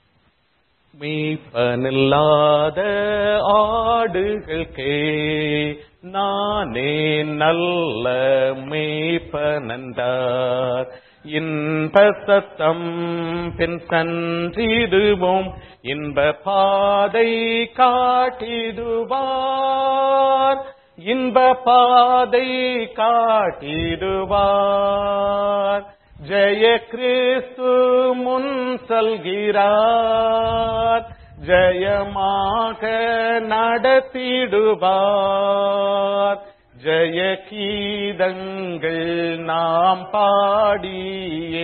மேய்ப்பனில்லாத ஆடுகளுக்கே நானே நல்ல மேய்ப்பனென்றார். இன்ப சத்தம் பின் சென்றிடுவோம், இன்ப பாதை காட்டிடுவார், இன்ப பாதை காட்டிடுவார். ஜெய கிறிஸ்து முன் செல்கிறார், ஜெயமாக நடத்திடுவார். ஜெய கீதங்கள் நாம் பாடியே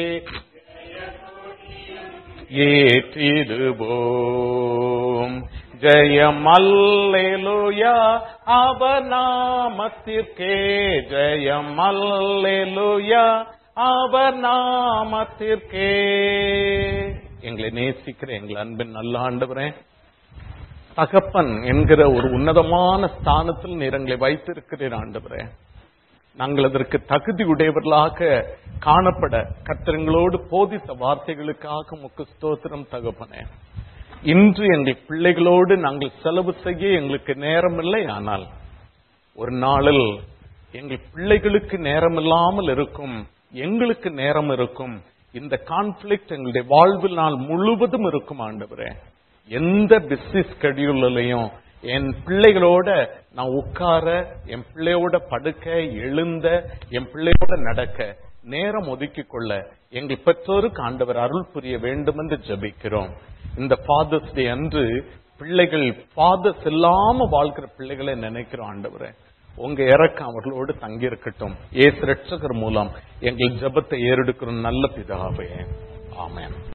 ஏற்றிடுவோம். ஜெயம் அல்லேலூயா அவர் நாமத்திற்கே, ஜெயம் அல்லேலூயா அவர் நாமத்திற்கே. எங்களை நேசிக்கிற எங்கள் அன்பின் நல்ல ஆண்டவரே, தகப்பன் என்கிற ஒரு உன்னதமான ஸ்தானத்தில் நீர் எங்களை வைத்திருக்கிறீர் ஆண்டவரே. நாங்கள் அதற்கு தகுதி உடையவர்களாக காணப்பட கர்த்தங்களோடு போதித்த வார்த்தைகளுக்காக உமக்கு ஸ்தோத்திரம் தகப்பனே. இன்று எங்கள் பிள்ளைகளோடு நாங்கள் செலவு செய்ய எங்களுக்கு நேரம் இல்லை. ஆனால் ஒரு நாளில் எங்கள் பிள்ளைகளுக்கு நேரம் இல்லாமல் இருக்கும், எங்களுக்கு நேரம் இருக்கும். இந்த கான்ஃபிளிக்ட் எங்களுடைய வாழ்வில் நாள் முழுவதும் இருக்கும் ஆண்டவரே. எந்த பிஸி ஸ்கெடியூல்லையும் என் பிள்ளைகளோட நான் உட்கார, என் பிள்ளையோட படுக்க, எழுந்த, என் பிள்ளையோட நடக்க நேரம் ஒதுக்கிக் கொள்ள எங்கள் பெற்றோருக்கு ஆண்டவர் அருள் புரிய வேண்டும் என்று ஜெபிக்கிறோம். இந்த ஃபாதர்ஸ் டே அன்று பிள்ளைகள் ஃபாதர்ஸ் இல்லாம வாழ்க்கிற பிள்ளைகளை நினைக்கிறோம் ஆண்டவரே. உங்க இறக்கம் அவர்களோடு தங்கி இருக்கட்டும். இயேசு ரட்சகர் மூலம் எங்கள் ஜெபத்தை ஏறெடுக்கிற நல்ல பிதாவே, ஆமென்.